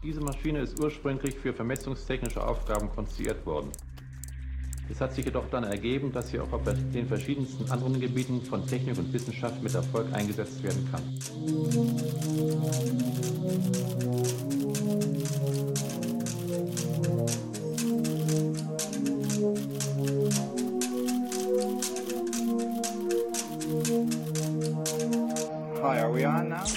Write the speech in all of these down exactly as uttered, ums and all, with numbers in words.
Diese Maschine ist ursprünglich für vermessungstechnische Aufgaben konstruiert worden. Es hat sich jedoch dann ergeben, dass sie auch auf den verschiedensten anderen Gebieten von Technik und Wissenschaft mit Erfolg eingesetzt werden kann. Hi, are we on now?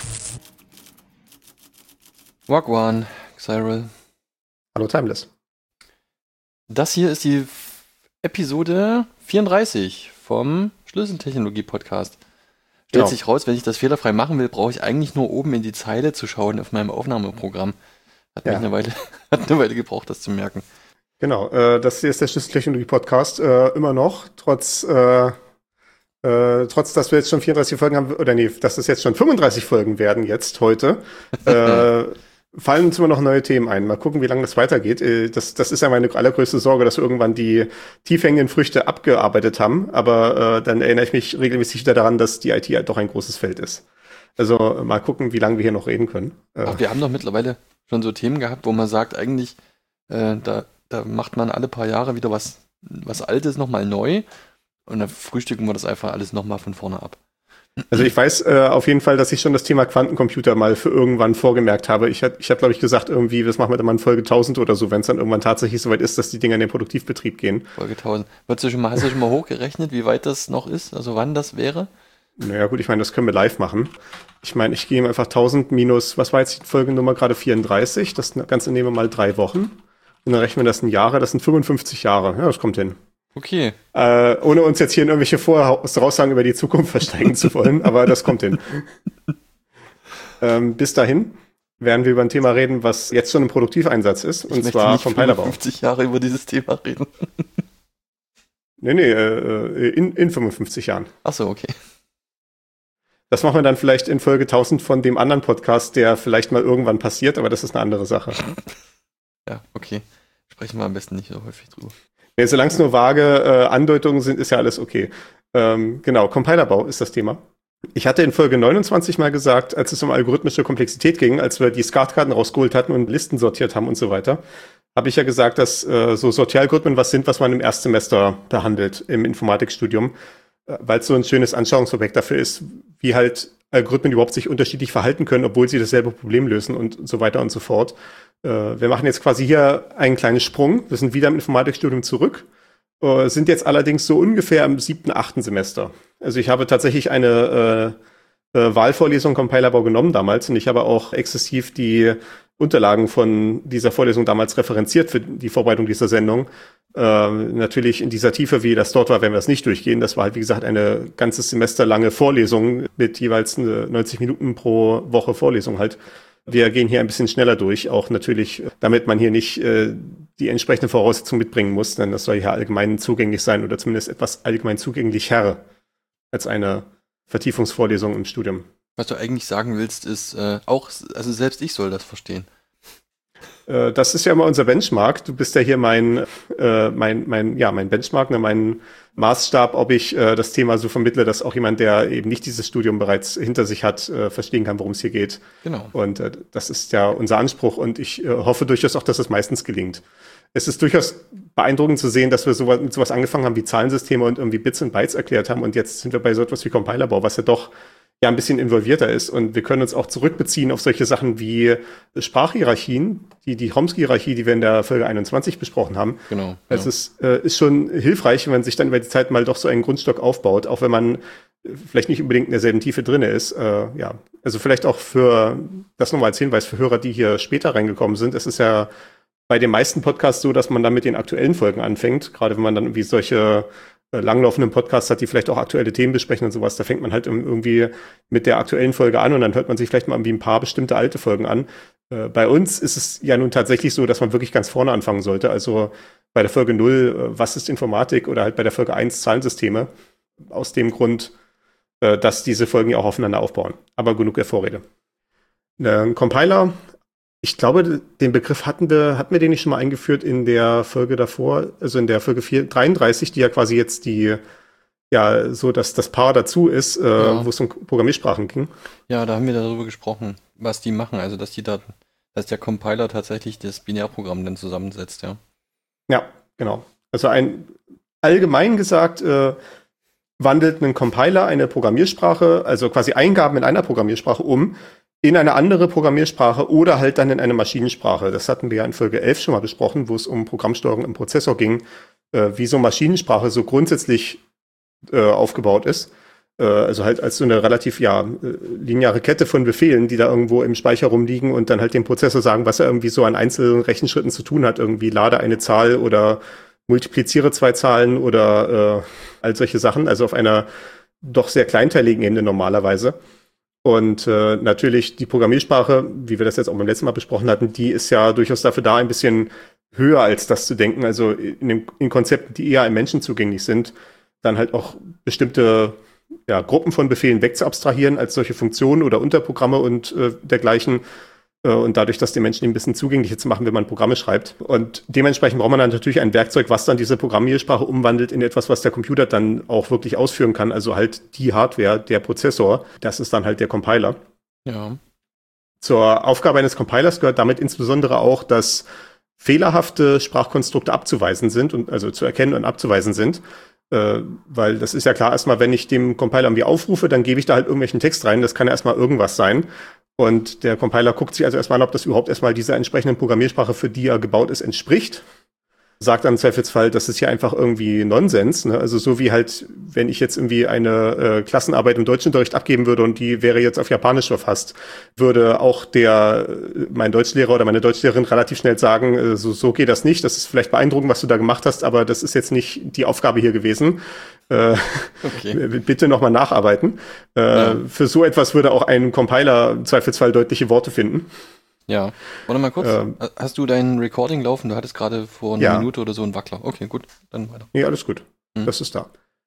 Wagwan, Cyril. Hallo Timeless. Das hier ist die Episode vierunddreißig vom Schlüsseltechnologie-Podcast. Stellt Genau. sich raus, wenn ich das fehlerfrei machen will, brauche ich eigentlich nur oben in die Zeile zu schauen auf meinem Aufnahmeprogramm. Hat Ja. mich eine Weile, hat eine Weile gebraucht, das zu merken. Genau, äh, das hier ist der Schlüsseltechnologie-Podcast, äh, immer noch, trotz, äh, äh, trotz, dass wir jetzt schon vierunddreißig Folgen haben, oder nee, dass es jetzt schon fünfunddreißig Folgen werden jetzt, heute, äh, fallen uns immer noch neue Themen ein. Mal gucken, wie lange das weitergeht. Äh, das, das ist ja meine allergrößte Sorge, dass wir irgendwann die tiefhängenden Früchte abgearbeitet haben, aber äh, dann erinnere ich mich regelmäßig wieder daran, dass die I T halt doch ein großes Feld ist. Also äh, mal gucken, wie lange wir hier noch reden können. Äh, Ach, wir haben doch mittlerweile schon so Themen gehabt, wo man sagt, eigentlich, äh, da, da macht man alle paar Jahre wieder was, was Altes nochmal neu und dann frühstücken wir das einfach alles nochmal von vorne ab. Also ich weiß äh, auf jeden Fall, dass ich schon das Thema Quantencomputer mal für irgendwann vorgemerkt habe. Ich habe, ich hab, glaube ich, gesagt, irgendwie, das machen wir dann mal in Folge tausend oder so, wenn es dann irgendwann tatsächlich soweit ist, dass die Dinger in den Produktivbetrieb gehen. Folge tausend. Würdest du schon mal, hast du schon mal hochgerechnet, wie weit das noch ist? Also wann das wäre? Naja gut, ich meine, das können wir live machen. Ich meine, ich gehe einfach tausend minus, was war jetzt die Folgennummer gerade, vierunddreißig? Das Ganze nehmen wir mal drei Wochen. Und dann rechnen wir das in Jahre, das sind fünfundfünfzig Jahre. Ja, das kommt hin. Okay. Äh, ohne uns jetzt hier in irgendwelche Voraussagen über die Zukunft versteigen zu wollen, aber das kommt hin. ähm, bis dahin werden wir über ein Thema reden, was jetzt schon im Produktiveinsatz ist, und Ich möchte zwar nicht Compilerbau. fünfundfünfzig Jahre über dieses Thema reden. Nee, nee, äh, in, in fünfundfünfzig Jahren. Ach so, okay. Das machen wir dann vielleicht in Folge tausend von dem anderen Podcast, der vielleicht mal irgendwann passiert, aber das ist eine andere Sache. Ja, okay. Sprechen wir am besten nicht so häufig drüber. Nee, solange es nur vage äh, Andeutungen sind, ist ja alles okay. Ähm, genau, Compilerbau ist das Thema. Ich hatte in Folge neunundzwanzig mal gesagt, als es um algorithmische Komplexität ging, als wir die Skatkarten rausgeholt hatten und Listen sortiert haben und so weiter, habe ich ja gesagt, dass äh, so Sortieralgorithmen was sind, was man im Erstsemester behandelt im Informatikstudium, äh, weil es so ein schönes Anschauungsobjekt dafür ist, wie halt Algorithmen überhaupt sich unterschiedlich verhalten können, obwohl sie dasselbe Problem lösen und so weiter und so fort. Äh, wir machen jetzt quasi hier einen kleinen Sprung. Wir sind wieder im Informatikstudium zurück, äh, sind jetzt allerdings so ungefähr im siebten, achten Semester. Also ich habe tatsächlich eine äh, äh, Wahlvorlesung Compilerbau genommen damals und ich habe auch exzessiv die Unterlagen von dieser Vorlesung damals referenziert für die Vorbereitung dieser Sendung. Äh, natürlich in dieser Tiefe, wie das dort war, werden wir das nicht durchgehen. Das war halt, wie gesagt, eine ganzes Semester lange Vorlesung mit jeweils neunzig Minuten pro Woche Vorlesung halt. Wir gehen hier ein bisschen schneller durch, auch natürlich, damit man hier nicht äh, die entsprechende Voraussetzung mitbringen muss, denn das soll hier allgemein zugänglich sein oder zumindest etwas allgemein zugänglicher als eine Vertiefungsvorlesung im Studium. Was du eigentlich sagen willst, ist äh, auch, also selbst ich soll das verstehen. Äh, das ist ja immer unser Benchmark. Du bist ja hier mein, äh, mein, mein, ja, mein Benchmark, ne, mein Maßstab, ob ich äh, das Thema so vermittle, dass auch jemand, der eben nicht dieses Studium bereits hinter sich hat, äh, verstehen kann, worum es hier geht. Genau. Und äh, das ist ja unser Anspruch und ich äh, hoffe durchaus auch, dass es meistens gelingt. Es ist durchaus beeindruckend zu sehen, dass wir sowas, mit sowas angefangen haben wie Zahlensysteme und irgendwie Bits und Bytes erklärt haben und jetzt sind wir bei so etwas wie Compilerbau, was ja doch ja ein bisschen involvierter ist und wir können uns auch zurückbeziehen auf solche Sachen wie Sprachhierarchien, die die Chomsky-Hierarchie, die wir in der Folge einundzwanzig besprochen haben. Genau. Also es äh, ist schon hilfreich, wenn man sich dann über die Zeit mal doch so einen Grundstock aufbaut, auch wenn man äh, vielleicht nicht unbedingt in derselben Tiefe drinne ist. Äh, ja, also vielleicht auch für das nochmal als Hinweis für Hörer, die hier später reingekommen sind. Es ist ja bei den meisten Podcasts so, dass man dann mit den aktuellen Folgen anfängt, gerade wenn man dann irgendwie solche langlaufenden Podcasts hat, die vielleicht auch aktuelle Themen besprechen und sowas, da fängt man halt irgendwie mit der aktuellen Folge an und dann hört man sich vielleicht mal irgendwie ein paar bestimmte alte Folgen an. Äh, bei uns ist es ja nun tatsächlich so, dass man wirklich ganz vorne anfangen sollte. Also bei der Folge null, äh, was ist Informatik, oder halt bei der Folge eins, Zahlensysteme. Aus dem Grund, äh, dass diese Folgen ja auch aufeinander aufbauen. Aber genug der Vorrede. Ein Compiler, ich glaube, den Begriff hatten wir, hatten wir den nicht schon mal eingeführt in der Folge davor, also in der Folge vier, dreiunddreißig, die ja quasi jetzt die, ja, so dass das Paar dazu ist, äh, ja. wo es um Programmiersprachen ging. Ja, da haben wir darüber gesprochen, was die machen, also dass die da dass der Compiler tatsächlich das Binärprogramm dann zusammensetzt, ja. Ja, genau. Also ein allgemein gesagt äh, wandelt ein Compiler eine Programmiersprache, also quasi Eingaben in einer Programmiersprache um, in eine andere Programmiersprache oder halt dann in eine Maschinensprache. Das hatten wir ja in Folge elf schon mal besprochen, wo es um Programmsteuerung im Prozessor ging, äh, wie so Maschinensprache so grundsätzlich äh, aufgebaut ist. Äh, also halt als so eine relativ ja lineare Kette von Befehlen, die da irgendwo im Speicher rumliegen und dann halt dem Prozessor sagen, was er irgendwie so an einzelnen Rechenschritten zu tun hat. Irgendwie lade eine Zahl oder multipliziere zwei Zahlen oder äh, all solche Sachen. Also auf einer doch sehr kleinteiligen Ebene normalerweise. Und äh, natürlich die Programmiersprache, wie wir das jetzt auch beim letzten Mal besprochen hatten, die ist ja durchaus dafür da, ein bisschen höher als das zu denken. Also in, den, in Konzepten, die eher einem Menschen zugänglich sind, dann halt auch bestimmte ja, Gruppen von Befehlen wegzuabstrahieren als solche Funktionen oder Unterprogramme und äh, dergleichen. Äh, und dadurch, das den Menschen ein bisschen zugänglicher zu machen, wenn man Programme schreibt. Und dementsprechend braucht man dann natürlich ein Werkzeug, was dann diese Programmiersprache umwandelt in etwas, was der Computer dann auch wirklich ausführen kann. Also halt die Hardware, der Prozessor. Das ist dann halt der Compiler. Ja. Zur Aufgabe eines Compilers gehört damit insbesondere auch, dass fehlerhafte Sprachkonstrukte abzuweisen sind und also zu erkennen und abzuweisen sind. Äh, weil das ist ja klar, erstmal, wenn ich dem Compiler irgendwie aufrufe, dann gebe ich da halt irgendwelchen Text rein. Das kann ja erstmal irgendwas sein. Und der Compiler guckt sich also erstmal an, ob das überhaupt erstmal dieser entsprechenden Programmiersprache, für die er gebaut ist, entspricht. Sagt dann im Zweifelsfall, das ist ja einfach irgendwie Nonsens. Ne? Also so wie halt, wenn ich jetzt irgendwie eine äh, Klassenarbeit im Deutschunterricht abgeben würde und die wäre jetzt auf Japanisch verfasst, würde auch der mein Deutschlehrer oder meine Deutschlehrerin relativ schnell sagen, äh, so, so geht das nicht. Das ist vielleicht beeindruckend, was du da gemacht hast, aber das ist jetzt nicht die Aufgabe hier gewesen. Äh, okay. Bitte nochmal nacharbeiten. Äh, ja. Für so etwas würde auch ein Compiler im Zweifelsfall deutliche Worte finden. Ja, warte mal kurz. Ähm, Hast du dein Recording laufen? Du hattest gerade vor einer ja. Minute oder so einen Wackler. Okay, gut, dann weiter. Nee, alles gut. Hm. Das ist da.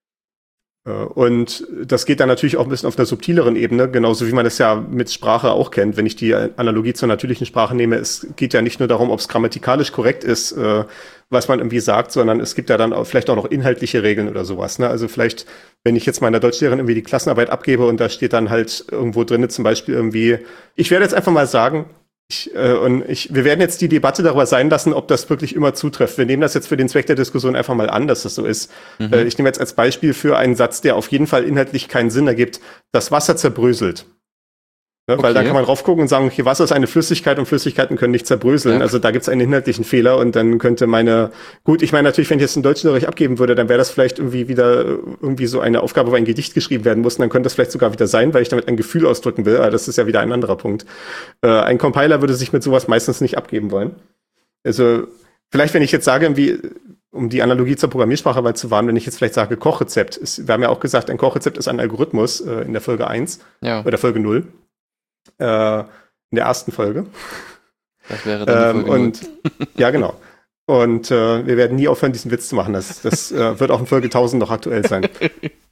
Und das geht dann natürlich auch ein bisschen auf einer subtileren Ebene, genauso wie man es ja mit Sprache auch kennt. Wenn ich die Analogie zur natürlichen Sprache nehme, es geht ja nicht nur darum, ob es grammatikalisch korrekt ist, was man irgendwie sagt, sondern es gibt ja dann auch vielleicht auch noch inhaltliche Regeln oder sowas. Ne? Also vielleicht, wenn ich jetzt meiner Deutschlehrerin irgendwie die Klassenarbeit abgebe und da steht dann halt irgendwo drin zum Beispiel irgendwie, ich werde jetzt einfach mal sagen, Ich, äh, und ich, wir werden jetzt die Debatte darüber sein lassen, ob das wirklich immer zutrifft. Wir nehmen das jetzt für den Zweck der Diskussion einfach mal an, dass das so ist. Mhm. Äh, ich nehme jetzt als Beispiel für einen Satz, der auf jeden Fall inhaltlich keinen Sinn ergibt. Das Wasser zerbröselt. Ne? Okay. Weil da kann man drauf gucken und sagen, okay, Wasser ist eine Flüssigkeit und Flüssigkeiten können nicht zerbröseln. Ja. Also da gibt es einen inhaltlichen Fehler und dann könnte meine, gut, ich meine natürlich, wenn ich jetzt einen Deutschunterricht abgeben würde, dann wäre das vielleicht irgendwie wieder irgendwie so eine Aufgabe, wo ein Gedicht geschrieben werden muss und dann könnte das vielleicht sogar wieder sein, weil ich damit ein Gefühl ausdrücken will, aber das ist ja wieder ein anderer Punkt. Äh, ein Compiler würde sich mit sowas meistens nicht abgeben wollen. Also vielleicht, wenn ich jetzt sage, wie, um die Analogie zur Programmiersprache mal zu wahren, wenn ich jetzt vielleicht sage Kochrezept, ist, wir haben ja auch gesagt, ein Kochrezept ist ein Algorithmus äh, in der Folge eins ja. oder Folge null. Äh, in der ersten Folge. Das wäre dann die Folge ähm, und ja, genau. Und äh, wir werden nie aufhören, diesen Witz zu machen. Das, das äh, wird auch in Folge tausend noch aktuell sein. äh,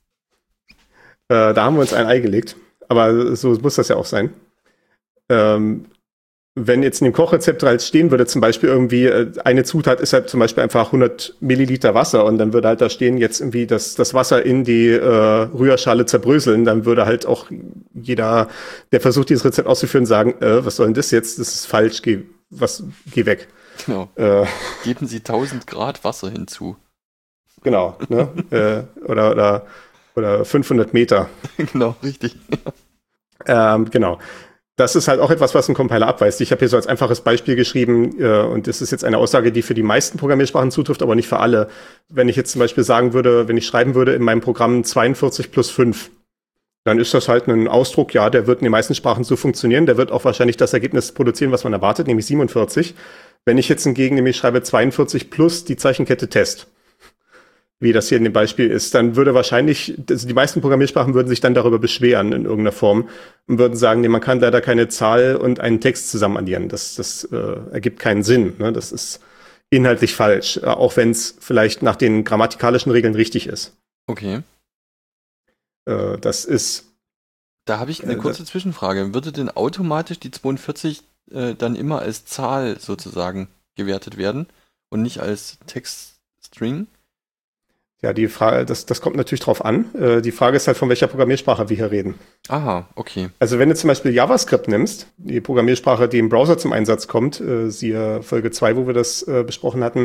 da haben wir uns ein Ei gelegt. Aber so muss das ja auch sein. Ähm, wenn jetzt in dem Kochrezept halt stehen würde, zum Beispiel irgendwie, äh, eine Zutat ist halt zum Beispiel einfach hundert Milliliter Wasser und dann würde halt da stehen, jetzt irgendwie das, das Wasser in die äh, Rührschale zerbröseln, dann würde halt auch jeder, der versucht, dieses Rezept auszuführen, sagen, äh, was soll denn das jetzt? Das ist falsch, geh, was, geh weg. Genau. Äh, Geben Sie tausend Grad Wasser hinzu. Genau, ne? äh, oder, oder, oder fünfhundert Meter. Genau, richtig. ähm, genau. Das ist halt auch etwas, was ein Compiler abweist. Ich habe hier so als einfaches Beispiel geschrieben, äh, und das ist jetzt eine Aussage, die für die meisten Programmiersprachen zutrifft, aber nicht für alle. Wenn ich jetzt zum Beispiel sagen würde, wenn ich schreiben würde in meinem Programm zweiundvierzig plus fünf, dann ist das halt ein Ausdruck, ja, der wird in den meisten Sprachen so funktionieren, der wird auch wahrscheinlich das Ergebnis produzieren, was man erwartet, nämlich siebenundvierzig. Wenn ich jetzt hingegen nämlich schreibe zweiundvierzig plus die Zeichenkette Test, wie das hier in dem Beispiel ist, dann würde wahrscheinlich, also die meisten Programmiersprachen würden sich dann darüber beschweren in irgendeiner Form und würden sagen, nee, man kann leider keine Zahl und einen Text zusammen addieren. Das, das äh, ergibt keinen Sinn. Ne? Das ist inhaltlich falsch, äh, auch wenn es vielleicht nach den grammatikalischen Regeln richtig ist. Okay. Äh, das ist... Da habe ich eine äh, kurze Zwischenfrage. Würde denn automatisch die zweiundvierzig äh, dann immer als Zahl sozusagen gewertet werden und nicht als Textstring? Ja, die Frage, das, das kommt natürlich drauf an. Äh, die Frage ist halt, von welcher Programmiersprache wir hier reden. Aha, okay. Also wenn du zum Beispiel JavaScript nimmst, die Programmiersprache, die im Browser zum Einsatz kommt, äh, siehe Folge zwei, wo wir das äh, besprochen hatten,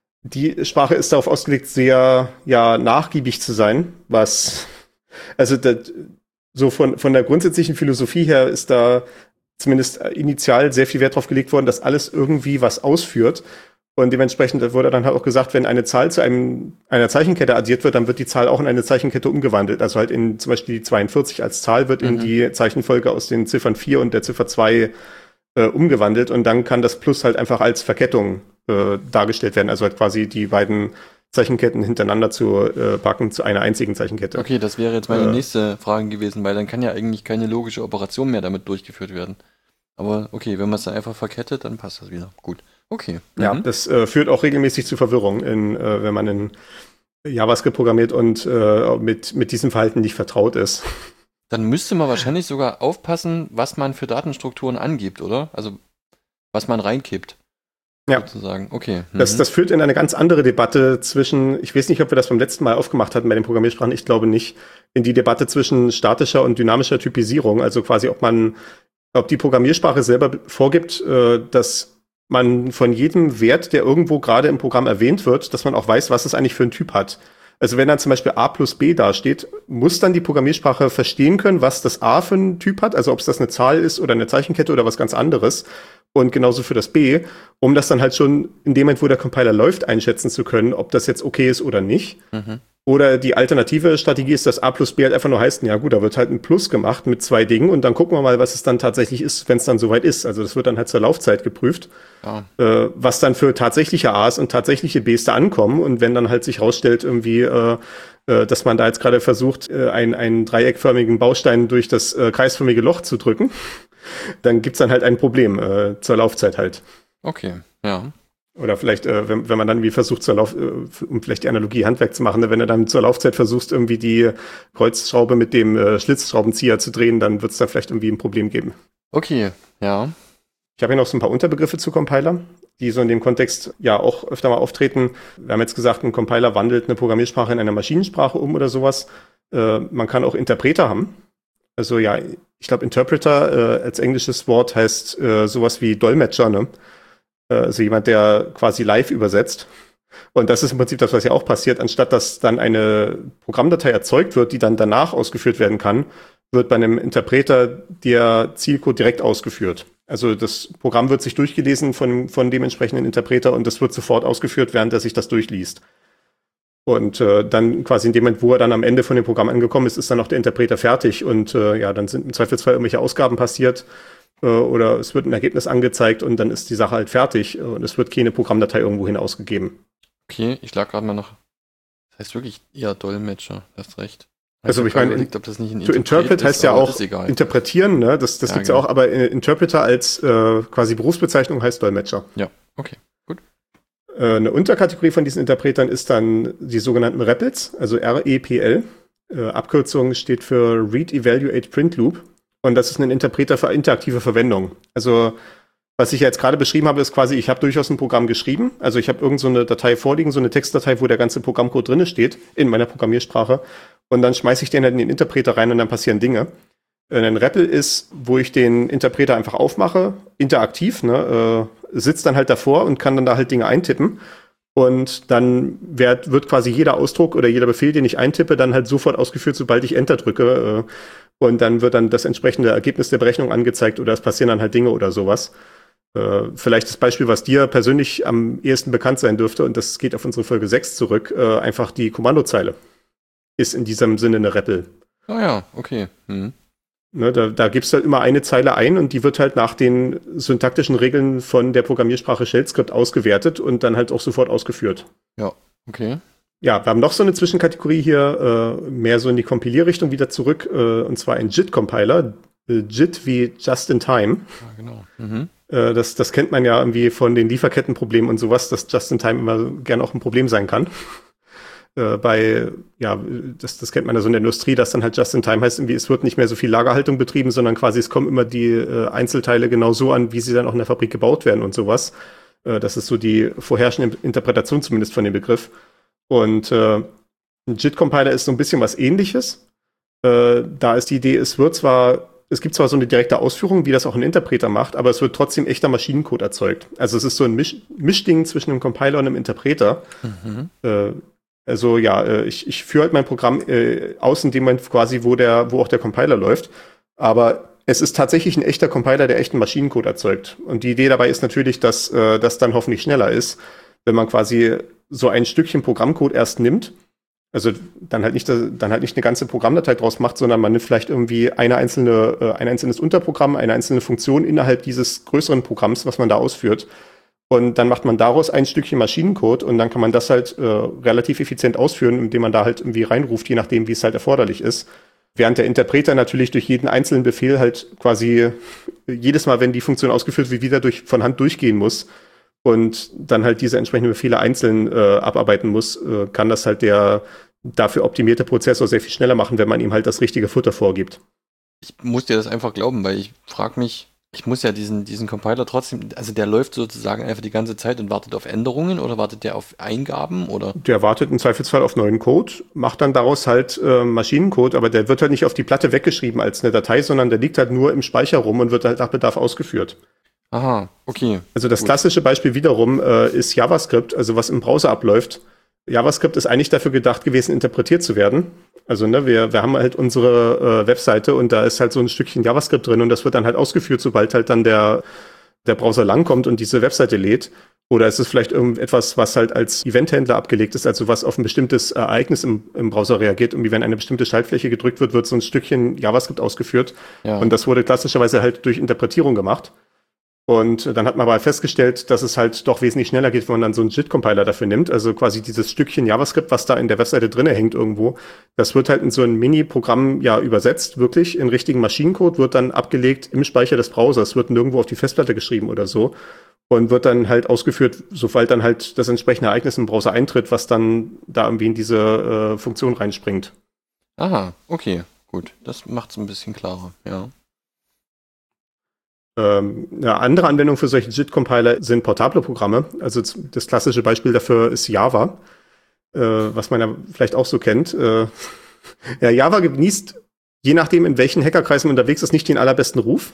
die Sprache ist darauf ausgelegt, sehr ja nachgiebig zu sein, was, also das, so von, von der grundsätzlichen Philosophie her ist da zumindest initial sehr viel Wert drauf gelegt worden, dass alles irgendwie was ausführt. Und dementsprechend wurde dann halt auch gesagt, wenn eine Zahl zu einem, einer Zeichenkette addiert wird, dann wird die Zahl auch in eine Zeichenkette umgewandelt. Also halt in zum Beispiel die zweiundvierzig als Zahl wird mhm. in die Zeichenfolge aus den Ziffern vier und der Ziffer zwei äh, umgewandelt. Und dann kann das Plus halt einfach als Verkettung äh, dargestellt werden. Also halt quasi die beiden Zeichenketten hintereinander zu äh, packen zu einer einzigen Zeichenkette. Okay, das wäre jetzt meine äh, nächste Frage gewesen, weil dann kann ja eigentlich keine logische Operation mehr damit durchgeführt werden. Aber okay, wenn man es dann einfach verkettet, dann passt das wieder. Gut. Okay. Ja, mhm. das äh, führt auch regelmäßig zu Verwirrung, in, äh, wenn man in JavaScript programmiert und äh, mit, mit diesem Verhalten nicht vertraut ist. Dann müsste man wahrscheinlich sogar aufpassen, was man für Datenstrukturen angibt, oder? Also, was man reinkippt. Ja. Sozusagen. Okay. Mhm. Das, das führt in eine ganz andere Debatte zwischen, ich weiß nicht, ob wir das beim letzten Mal aufgemacht hatten bei den Programmiersprachen, ich glaube nicht, in die Debatte zwischen statischer und dynamischer Typisierung, also quasi, ob man, ob die Programmiersprache selber vorgibt, äh, dass man von jedem Wert, der irgendwo gerade im Programm erwähnt wird, dass man auch weiß, was es eigentlich für einen Typ hat. Also wenn dann zum Beispiel A plus B dasteht, muss dann die Programmiersprache verstehen können, was das A für einen Typ hat, also ob es das eine Zahl ist oder eine Zeichenkette oder was ganz anderes. Und genauso für das B, um das dann halt schon in dem Moment, wo der Compiler läuft, einschätzen zu können, ob das jetzt okay ist oder nicht. Mhm. Oder die alternative Strategie ist, dass A plus B halt einfach nur heißt, ja gut, da wird halt ein Plus gemacht mit zwei Dingen und dann gucken wir mal, was es dann tatsächlich ist, wenn es dann soweit ist. Also das wird dann halt zur Laufzeit geprüft, ja. äh, was dann für tatsächliche A's und tatsächliche B's da ankommen. Und wenn dann halt sich rausstellt irgendwie, äh, äh, dass man da jetzt gerade versucht, äh, ein, einen dreieckförmigen Baustein durch das äh, kreisförmige Loch zu drücken, dann gibt's dann halt ein Problem äh, zur Laufzeit halt. Okay, ja. Oder vielleicht, äh, wenn, wenn man dann wie versucht, zur Lauf, äh, um vielleicht die Analogie Handwerk zu machen, ne? Wenn du dann zur Laufzeit versuchst, irgendwie die Kreuzschraube mit dem äh, Schlitzschraubenzieher zu drehen, dann wird es da vielleicht irgendwie ein Problem geben. Okay, ja. Ich habe hier noch so ein paar Unterbegriffe zu Compiler, die so in dem Kontext ja auch öfter mal auftreten. Wir haben jetzt gesagt, ein Compiler wandelt eine Programmiersprache in eine Maschinensprache um oder sowas. Äh, man kann auch Interpreter haben. Also ja, ich glaube Interpreter äh, als englisches Wort heißt äh, sowas wie Dolmetscher, ne? Also jemand, der quasi live übersetzt. Und das ist im Prinzip das, was ja auch passiert. Anstatt dass dann eine Programmdatei erzeugt wird, die dann danach ausgeführt werden kann, wird bei einem Interpreter der Zielcode direkt ausgeführt. Also das Programm wird sich durchgelesen von, von dem entsprechenden Interpreter und das wird sofort ausgeführt, während er sich das durchliest. Und äh, dann quasi in dem Moment, wo er dann am Ende von dem Programm angekommen ist, ist dann auch der Interpreter fertig. Und äh, ja, dann sind im Zweifelsfall irgendwelche Ausgaben passiert, oder es wird ein Ergebnis angezeigt und dann ist die Sache halt fertig und es wird keine Programmdatei irgendwohin ausgegeben. Okay, ich lag gerade mal noch. Das heißt wirklich eher Dolmetscher, hast recht. Also ich meine, überlegt, ob das nicht ein to interpret ist, heißt ja auch interpretieren, ne? Das, das ja, gibt's ja genau. auch, aber Interpreter als äh, quasi Berufsbezeichnung heißt Dolmetscher. Ja, okay, gut. Äh, eine Unterkategorie von diesen Interpretern ist dann die sogenannten R E P Ls, also R E P L. Äh, Abkürzung steht für Read, Evaluate, Print Loop. Und das ist ein Interpreter für interaktive Verwendung. Also was ich jetzt gerade beschrieben habe, ist quasi, ich habe durchaus ein Programm geschrieben. Also ich habe irgend so eine Datei vorliegen, so eine Textdatei, wo der ganze Programmcode drinne steht, in meiner Programmiersprache. Und dann schmeiße ich den halt in den Interpreter rein und dann passieren Dinge. Ein R E P L ist, wo ich den Interpreter einfach aufmache, interaktiv, ne, äh, sitzt dann halt davor und kann dann da halt Dinge eintippen. Und dann wird, wird quasi jeder Ausdruck oder jeder Befehl, den ich eintippe, dann halt sofort ausgeführt, sobald ich Enter drücke. Äh, und dann wird dann das entsprechende Ergebnis der Berechnung angezeigt oder es passieren dann halt Dinge oder sowas. Äh, vielleicht das Beispiel, was dir persönlich am ehesten bekannt sein dürfte, und das geht auf unsere Folge sechs zurück, äh, einfach die Kommandozeile ist in diesem Sinne eine R E P L. Ah ja, okay. Mhm. Ne, da, da gibst du halt immer eine Zeile ein und die wird halt nach den syntaktischen Regeln von der Programmiersprache Shell-Script ausgewertet und dann halt auch sofort ausgeführt. Ja, okay. Ja, wir haben noch so eine Zwischenkategorie hier, äh, mehr so in die Kompilierrichtung wieder zurück, äh, und zwar ein J I T-Compiler. Äh, J I T wie Just in Time. Ja, genau. Mhm. Äh, das, das kennt man ja irgendwie von den Lieferkettenproblemen und sowas, dass Just in Time immer gern auch ein Problem sein kann. Äh, bei, ja, das, das kennt man ja so in der Industrie, dass dann halt Just in Time heißt, irgendwie, es wird nicht mehr so viel Lagerhaltung betrieben, sondern quasi es kommen immer die äh, Einzelteile genau so an, wie sie dann auch in der Fabrik gebaut werden und sowas. Äh, das ist so die vorherrschende Interpretation zumindest von dem Begriff. Und äh, Ein JIT-Compiler ist so ein bisschen was Ähnliches. Äh, da ist die Idee, es wird zwar, es gibt zwar so eine direkte Ausführung, wie das auch ein Interpreter macht, aber es wird trotzdem echter Maschinencode erzeugt. Also es ist so ein Misch Mischding zwischen einem Compiler und einem Interpreter. Mhm. Äh, also ja, äh, ich, ich führe halt mein Programm äh, aus in dem Moment quasi, wo der, wo auch der Compiler läuft. Aber es ist tatsächlich ein echter Compiler, der echten Maschinencode erzeugt. Und die Idee dabei ist natürlich, dass äh, das dann hoffentlich schneller ist, wenn man quasi so ein Stückchen Programmcode erst nimmt. Also dann halt nicht, dann halt nicht eine ganze Programmdatei draus macht, sondern man nimmt vielleicht irgendwie eine einzelne, äh, ein einzelnes Unterprogramm, eine einzelne Funktion innerhalb dieses größeren Programms, was man da ausführt. Und dann macht man daraus ein Stückchen Maschinencode und dann kann man das halt äh, relativ effizient ausführen, indem man da halt irgendwie reinruft, je nachdem, wie es halt erforderlich ist. Während der Interpreter natürlich durch jeden einzelnen Befehl halt quasi jedes Mal, wenn die Funktion ausgeführt wird, wieder durch, von Hand durchgehen muss und dann halt diese entsprechenden Befehle einzeln äh, abarbeiten muss, äh, kann das halt der dafür optimierte Prozessor sehr viel schneller machen, wenn man ihm halt das richtige Futter vorgibt. Ich muss dir das einfach glauben, weil ich frage mich, ich muss ja diesen, diesen Compiler trotzdem, also der läuft sozusagen einfach die ganze Zeit und wartet auf Änderungen oder wartet der auf Eingaben oder? Der wartet im Zweifelsfall auf neuen Code, macht dann daraus halt äh, Maschinencode, aber der wird halt nicht auf die Platte weggeschrieben als eine Datei, sondern der liegt halt nur im Speicher rum und wird halt nach Bedarf ausgeführt. Aha, okay. Also das Gut. klassische Beispiel wiederum äh, ist JavaScript, also was im Browser abläuft. JavaScript ist eigentlich dafür gedacht gewesen, interpretiert zu werden. Also ne, wir, wir haben halt unsere äh, Webseite und da ist halt so ein Stückchen JavaScript drin und das wird dann halt ausgeführt, sobald halt dann der, der Browser langkommt und diese Webseite lädt. Oder ist es vielleicht irgendetwas, was halt als Eventhändler abgelegt ist, also was auf ein bestimmtes Ereignis im, im Browser reagiert. Irgendwie wenn eine bestimmte Schaltfläche gedrückt wird, wird so ein Stückchen JavaScript ausgeführt. Ja. Und das wurde klassischerweise halt durch Interpretierung gemacht. Und dann hat man aber festgestellt, dass es halt doch wesentlich schneller geht, wenn man dann so einen JIT-Compiler dafür nimmt. Also quasi dieses Stückchen JavaScript, was da in der Webseite drinne hängt irgendwo, das wird halt in so ein Mini-Programm ja übersetzt, wirklich in richtigen Maschinencode, wird dann abgelegt im Speicher des Browsers, wird nirgendwo auf die Festplatte geschrieben oder so und wird dann halt ausgeführt, sobald dann halt das entsprechende Ereignis im Browser eintritt, was dann da irgendwie in diese äh, Funktion reinspringt. Aha, okay, gut. Das macht es ein bisschen klarer, ja. Ähm, eine andere Anwendung für solche JIT-Compiler sind portable Programme. Also das klassische Beispiel dafür ist Java, äh, was man ja vielleicht auch so kennt. Äh, ja, Java genießt, je nachdem in welchen Hackerkreisen unterwegs ist, nicht den allerbesten Ruf.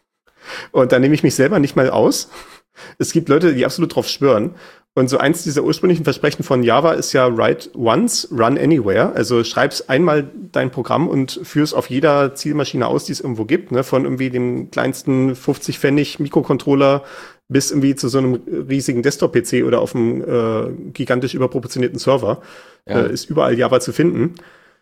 Und da nehme ich mich selber nicht mal aus. Es gibt Leute, die absolut drauf schwören. Und so eins dieser ursprünglichen Versprechen von Java ist ja write once, run anywhere. Also schreib's einmal dein Programm und führ's auf jeder Zielmaschine aus, die es irgendwo gibt, ne? Von irgendwie dem kleinsten fünfzig Pfennig Mikrocontroller bis irgendwie zu so einem riesigen Desktop-P C oder auf einem äh, gigantisch überproportionierten Server. Ja. Äh, ist überall Java zu finden.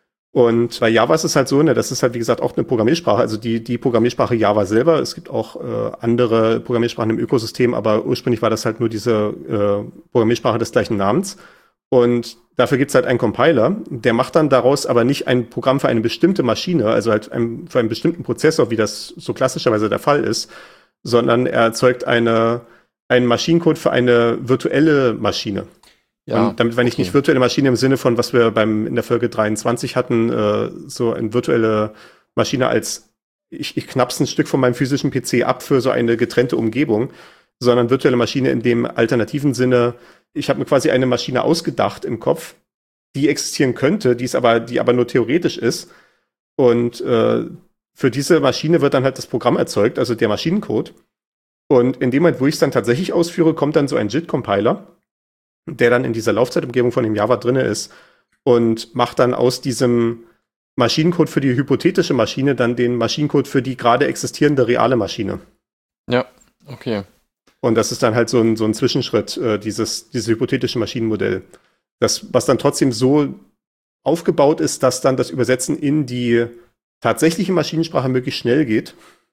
Und bei Java ist es halt so, ne, das ist halt wie gesagt auch eine Programmiersprache, also die die Programmiersprache Java selber. Es gibt auch äh, andere Programmiersprachen im Ökosystem, aber ursprünglich war das halt nur diese äh, Programmiersprache des gleichen Namens. Und dafür gibt's halt einen Compiler, der macht dann daraus aber nicht ein Programm für eine bestimmte Maschine, also halt ein, für einen bestimmten Prozessor, wie das so klassischerweise der Fall ist, sondern er erzeugt eine einen Maschinencode für eine virtuelle Maschine. Ja, und damit meine ich okay. nicht virtuelle Maschine im Sinne von, was wir beim in der Folge dreiundzwanzig hatten, äh, so eine virtuelle Maschine als ich, ich knapp's ein Stück von meinem physischen P C ab für so eine getrennte Umgebung, sondern virtuelle Maschine in dem alternativen Sinne, ich habe mir quasi eine Maschine ausgedacht im Kopf, die existieren könnte, die ist aber, die aber nur theoretisch ist. Und äh, für diese Maschine wird dann halt das Programm erzeugt, also der Maschinencode. Und in dem Moment, wo ich es dann tatsächlich ausführe, kommt dann so ein JIT-Compiler, der dann in dieser Laufzeitumgebung von dem Java drinne ist und macht dann aus diesem Maschinencode für die hypothetische Maschine dann den Maschinencode für die gerade existierende reale Maschine. Ja, okay. Und das ist dann halt so ein, so ein Zwischenschritt, äh, dieses, dieses hypothetische Maschinenmodell. Das, was dann trotzdem so aufgebaut ist, dass dann das Übersetzen in die tatsächliche Maschinensprache möglichst schnell geht.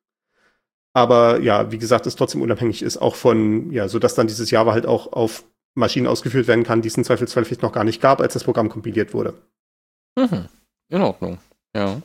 Aber ja, wie gesagt, es trotzdem unabhängig ist, auch von, ja, so dass dann dieses Java halt auch auf Maschinen ausgeführt werden kann, die es im Zweifelsfall vielleicht noch gar nicht gab, als das Programm kompiliert wurde. Mhm. In Ordnung, ja.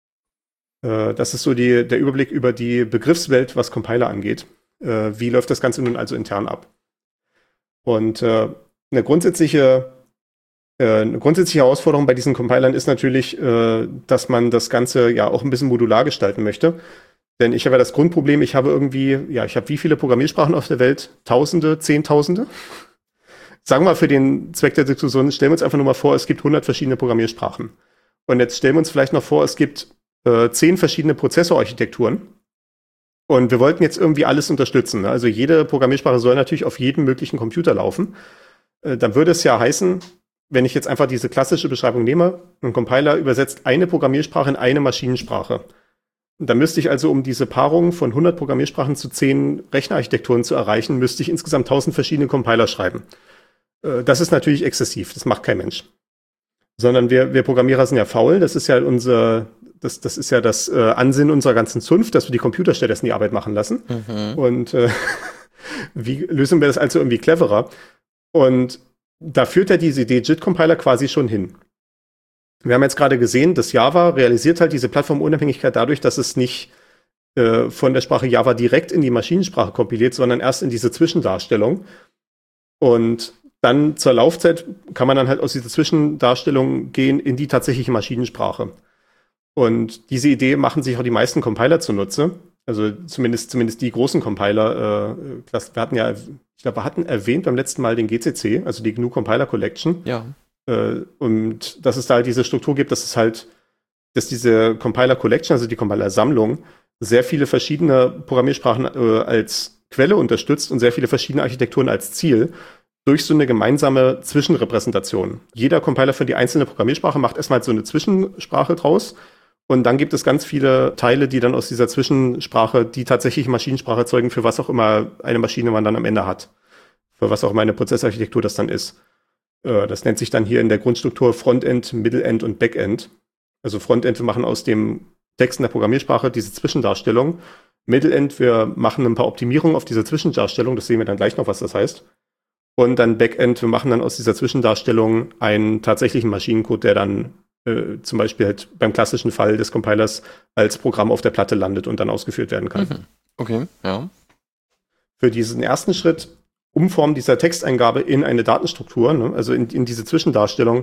Äh, das ist so die, der Überblick über die Begriffswelt, was Compiler angeht. Äh, wie läuft das Ganze nun also intern ab? Und äh, eine grundsätzliche äh, eine grundsätzliche Herausforderung bei diesen Compilern ist natürlich, äh, dass man das Ganze ja auch ein bisschen modular gestalten möchte. Denn ich habe ja das Grundproblem, ich habe irgendwie, ja, ich habe wie viele Programmiersprachen auf der Welt? Tausende, Zehntausende? sagen wir mal für den Zweck der Diskussion, stellen wir uns einfach nur mal vor, es gibt hundert verschiedene Programmiersprachen. Und jetzt stellen wir uns vielleicht noch vor, es gibt äh, zehn verschiedene Prozessorarchitekturen. Und wir wollten jetzt irgendwie alles unterstützen. Ne? Also jede Programmiersprache soll natürlich auf jedem möglichen Computer laufen. Äh, dann würde es ja heißen, wenn ich jetzt einfach diese klassische Beschreibung nehme, ein Compiler übersetzt eine Programmiersprache in eine Maschinensprache. Und dann müsste ich also, um diese Paarung von hundert Programmiersprachen zu zehn Rechnerarchitekturen zu erreichen, müsste ich insgesamt tausend verschiedene Compiler schreiben. Äh, das ist natürlich exzessiv, das macht kein Mensch. Sondern wir, wir Programmierer sind ja faul, das ist ja unser, das, das ist ja das äh, Ansinnen unserer ganzen Zunft, dass wir die Computer stattdessen die Arbeit machen lassen. Mhm. Und äh, wie lösen wir das also irgendwie cleverer? Und da führt ja diese Idee J I T-Compiler quasi schon hin. Wir haben jetzt gerade gesehen, dass Java realisiert halt diese Plattformunabhängigkeit dadurch, dass es nicht äh, von der Sprache Java direkt in die Maschinensprache kompiliert, sondern erst in diese Zwischendarstellung. Und dann zur Laufzeit kann man dann halt aus dieser Zwischendarstellung gehen in die tatsächliche Maschinensprache. Und diese Idee machen sich auch die meisten Compiler zunutze. Also zumindest, zumindest die großen Compiler. Äh, wir hatten ja, ich glaube, wir hatten erwähnt beim letzten Mal den G C C, also die G N U Compiler Collection. Ja. Äh, und dass es da halt diese Struktur gibt, dass es halt, dass diese Compiler Collection, also die Compiler Sammlung, sehr viele verschiedene Programmiersprachen äh, als Quelle unterstützt und sehr viele verschiedene Architekturen als Ziel durch so eine gemeinsame Zwischenrepräsentation. Jeder Compiler für die einzelne Programmiersprache macht erstmal so eine Zwischensprache draus. Und dann gibt es ganz viele Teile, die dann aus dieser Zwischensprache die tatsächliche Maschinensprache erzeugen, für was auch immer eine Maschine man dann am Ende hat. Für was auch immer eine Prozessarchitektur das dann ist. Das nennt sich dann hier in der Grundstruktur Frontend, Middle-End und Backend. Also Frontend, wir machen aus dem Text in der Programmiersprache diese Zwischendarstellung. Middle-End, wir machen ein paar Optimierungen auf dieser Zwischendarstellung. Das sehen wir dann gleich noch, was das heißt. Und dann Backend, wir machen dann aus dieser Zwischendarstellung einen tatsächlichen Maschinencode, der dann äh, zum Beispiel halt beim klassischen Fall des Compilers als Programm auf der Platte landet und dann ausgeführt werden kann. Mhm. Okay, ja. Für diesen ersten Schritt, Umformen dieser Texteingabe in eine Datenstruktur, ne, also in, in diese Zwischendarstellung,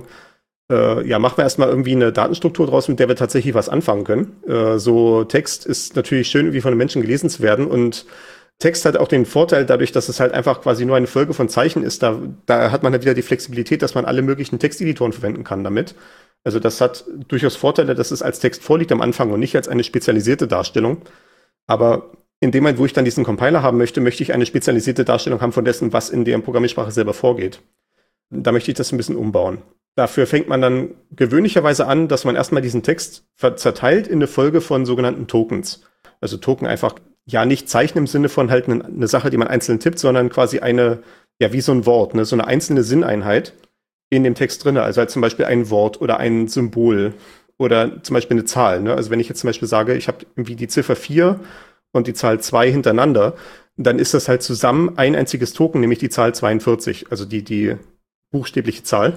äh, ja, machen wir erstmal irgendwie eine Datenstruktur draus, mit der wir tatsächlich was anfangen können. Äh, so Text ist natürlich schön, irgendwie von den Menschen gelesen zu werden, und Text hat auch den Vorteil dadurch, dass es halt einfach quasi nur eine Folge von Zeichen ist. Da, da hat man halt wieder die Flexibilität, dass man alle möglichen Texteditoren verwenden kann damit. Also das hat durchaus Vorteile, dass es als Text vorliegt am Anfang und nicht als eine spezialisierte Darstellung. Aber in dem Moment, wo ich dann diesen Compiler haben möchte, möchte ich eine spezialisierte Darstellung haben von dessen, was in der Programmiersprache selber vorgeht. Da möchte ich das ein bisschen umbauen. Dafür fängt man dann gewöhnlicherweise an, dass man erstmal diesen Text zerteilt in eine Folge von sogenannten Tokens. Also Token einfach, ja, nicht Zeichen im Sinne von halt eine, eine Sache, die man einzeln tippt, sondern quasi eine, ja, wie so ein Wort, ne, so eine einzelne Sinneinheit in dem Text drin. Also halt zum Beispiel ein Wort oder ein Symbol oder zum Beispiel eine Zahl. Ne? Also wenn ich jetzt zum Beispiel sage, ich habe irgendwie die Ziffer vier und die Zahl zwei hintereinander, dann ist das halt zusammen ein einziges Token, nämlich die Zahl zweiundvierzig, also die, die buchstäbliche Zahl.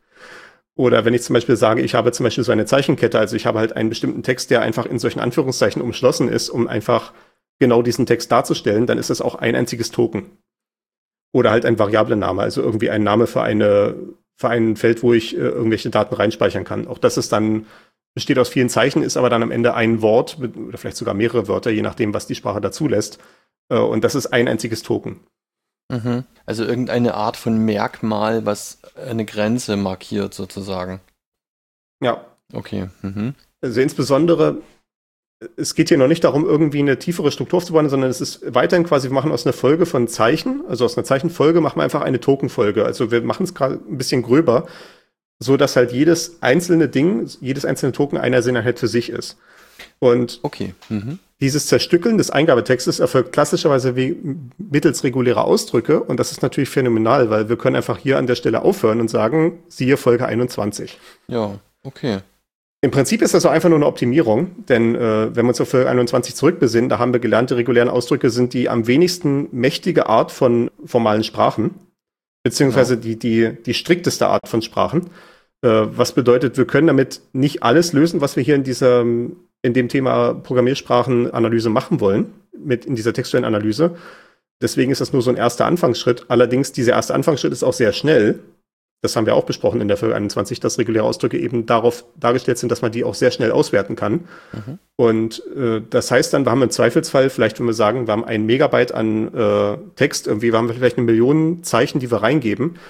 Oder wenn ich zum Beispiel sage, ich habe zum Beispiel so eine Zeichenkette, also ich habe halt einen bestimmten Text, der einfach in solchen Anführungszeichen umschlossen ist, um einfach genau diesen Text darzustellen, dann ist das auch ein einziges Token. Oder halt ein Variablename, also irgendwie ein Name für eine, für ein Feld, wo ich äh, irgendwelche Daten reinspeichern kann. Auch das ist dann, besteht aus vielen Zeichen, ist aber dann am Ende ein Wort oder vielleicht sogar mehrere Wörter, je nachdem, was die Sprache dazu lässt. Äh, und das ist ein einziges Token. Mhm. Also irgendeine Art von Merkmal, was eine Grenze markiert sozusagen. Ja. Okay. Mhm. Also insbesondere, es geht hier noch nicht darum, irgendwie eine tiefere Struktur aufzubauen, sondern es ist weiterhin quasi, wir machen aus einer Folge von Zeichen, also aus einer Zeichenfolge machen wir einfach eine Tokenfolge. Also wir machen es gerade ein bisschen gröber, so dass halt jedes einzelne Ding, jedes einzelne Token einer Sinneinheit für sich ist. Und okay. Mhm. Dieses Zerstückeln des Eingabetextes erfolgt klassischerweise wie mittels regulärer Ausdrücke, und das ist natürlich phänomenal, weil wir können einfach hier an der Stelle aufhören und sagen, siehe Folge einundzwanzig. Ja, okay. Im Prinzip ist das so einfach nur eine Optimierung, denn äh, wenn wir uns auf Folge einundzwanzig zurückbesinnen, da haben wir gelernt, die regulären Ausdrücke sind die am wenigsten mächtige Art von formalen Sprachen, beziehungsweise genau. die, die, die strikteste Art von Sprachen. Äh, was bedeutet, wir können damit nicht alles lösen, was wir hier in dieser in dem Thema Programmiersprachenanalyse machen wollen, mit in dieser textuellen Analyse. Deswegen ist das nur so ein erster Anfangsschritt. Allerdings, dieser erste Anfangsschritt ist auch sehr schnell. Das haben wir auch besprochen in der Folge einundzwanzig, dass reguläre Ausdrücke eben darauf dargestellt sind, dass man die auch sehr schnell auswerten kann. Mhm. Und äh, das heißt dann, wir haben im Zweifelsfall, vielleicht wenn wir sagen, wir haben ein Megabyte an äh, Text, irgendwie wir haben vielleicht eine Million Zeichen, die wir reingeben,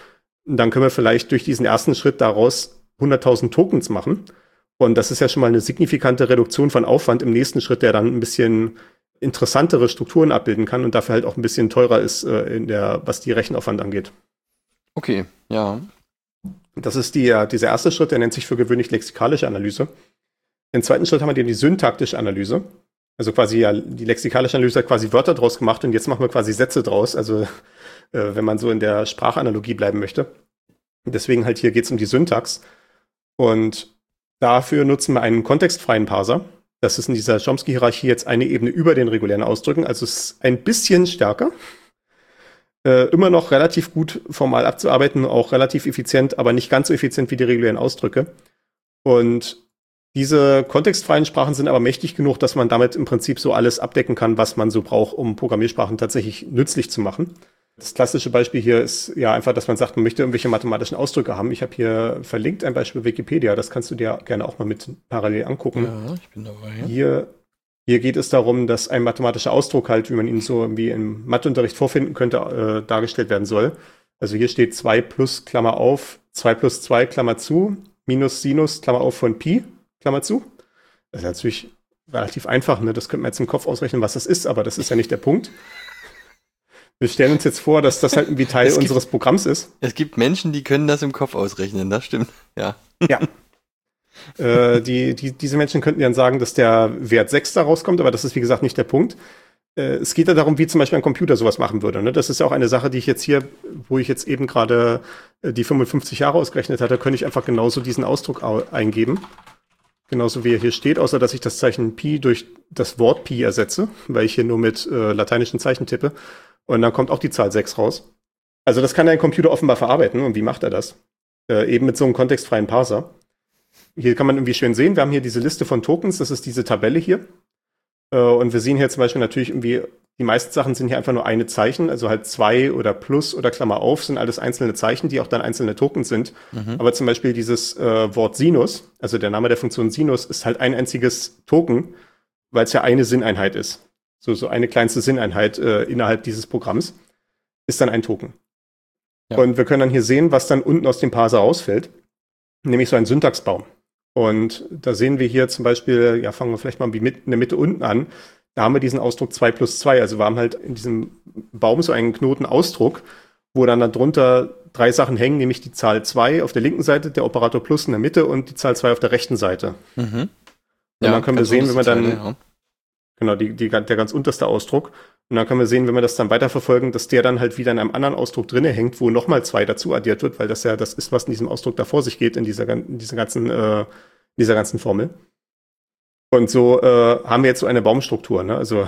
dann können wir vielleicht durch diesen ersten Schritt daraus hunderttausend Tokens machen. Und das ist ja schon mal eine signifikante Reduktion von Aufwand im nächsten Schritt, der dann ein bisschen interessantere Strukturen abbilden kann und dafür halt auch ein bisschen teurer ist, äh, in der, was die Rechenaufwand angeht. Okay, ja. Das ist die, dieser erste Schritt, der nennt sich für gewöhnlich lexikalische Analyse. Im zweiten Schritt haben wir die syntaktische Analyse. Also quasi ja, die lexikalische Analyse hat quasi Wörter draus gemacht und jetzt machen wir quasi Sätze draus. Also äh, wenn man so in der Sprachanalogie bleiben möchte. Deswegen halt hier geht es um die Syntax. Und dafür nutzen wir einen kontextfreien Parser. Das ist in dieser Chomsky-Hierarchie jetzt eine Ebene über den regulären Ausdrücken. Also es ist ein bisschen stärker. Äh, immer noch relativ gut formal abzuarbeiten, auch relativ effizient, aber nicht ganz so effizient wie die regulären Ausdrücke. Und diese kontextfreien Sprachen sind aber mächtig genug, dass man damit im Prinzip so alles abdecken kann, was man so braucht, um Programmiersprachen tatsächlich nützlich zu machen. Das klassische Beispiel hier ist ja einfach, dass man sagt, man möchte irgendwelche mathematischen Ausdrücke haben. Ich habe hier verlinkt ein Beispiel Wikipedia, das kannst du dir gerne auch mal mit parallel angucken. Ja, ich bin dabei. Hier, hier geht es darum, dass ein mathematischer Ausdruck halt, wie man ihn so irgendwie im Matheunterricht vorfinden könnte, äh, dargestellt werden soll. Also hier steht zwei plus, Klammer auf, zwei plus zwei, Klammer zu, minus Sinus, Klammer auf von Pi, Klammer zu. Das ist natürlich relativ einfach, ne? Das könnte man jetzt im Kopf ausrechnen, was das ist, aber das ist ja nicht der Punkt. Wir stellen uns jetzt vor, dass das halt irgendwie Teil gibt, unseres Programms ist. Es gibt Menschen, die können das im Kopf ausrechnen, das stimmt, ja. Ja. äh, die, die, diese Menschen könnten dann sagen, dass der Wert sechs da rauskommt, aber das ist, wie gesagt, nicht der Punkt. Äh, es geht ja darum, wie zum Beispiel ein Computer sowas machen würde. Ne? Das ist ja auch eine Sache, die ich jetzt hier, wo ich jetzt eben gerade äh, die fünfundfünfzig Jahre ausgerechnet hatte, könnte ich einfach genauso diesen Ausdruck au- eingeben. Genauso wie er hier steht, außer dass ich das Zeichen Pi durch das Wort Pi ersetze, weil ich hier nur mit äh, lateinischen Zeichen tippe. Und dann kommt auch die Zahl sechs raus. Also das kann ein Computer offenbar verarbeiten. Und wie macht er das? Äh, eben mit so einem kontextfreien Parser. Hier kann man irgendwie schön sehen, wir haben hier diese Liste von Tokens, das ist diese Tabelle hier. Äh, und wir sehen hier zum Beispiel natürlich irgendwie, die meisten Sachen sind hier einfach nur eine Zeichen, also halt zwei oder Plus oder Klammer auf, sind alles einzelne Zeichen, die auch dann einzelne Tokens sind. Mhm. Aber zum Beispiel dieses äh, Wort Sinus, also der Name der Funktion Sinus, ist halt ein einziges Token, weil es ja eine Sinneinheit ist. So, so eine kleinste Sinneinheit äh, innerhalb dieses Programms ist dann ein Token. Ja. Und wir können dann hier sehen, was dann unten aus dem Parser rausfällt, nämlich so ein Syntaxbaum. Und da sehen wir hier zum Beispiel, ja, fangen wir vielleicht mal in der Mitte unten an, da haben wir diesen Ausdruck zwei plus zwei, also wir haben halt in diesem Baum so einen Knotenausdruck, wo dann darunter drei Sachen hängen, nämlich die Zahl zwei auf der linken Seite, der Operator plus in der Mitte und die Zahl zwei auf der rechten Seite. Mhm. Und ja, dann können wir sehen, wenn wir dann... Teile, ja. Genau, die, die, der ganz unterste Ausdruck. Und dann können wir sehen, wenn wir das dann weiterverfolgen, dass der dann halt wieder in einem anderen Ausdruck drinne hängt, wo nochmal zwei dazu addiert wird, weil das ja das ist, was in diesem Ausdruck da vor sich geht, in dieser, in dieser, ganzen, äh, in dieser ganzen Formel. Und so äh, haben wir jetzt so eine Baumstruktur. Ne? Also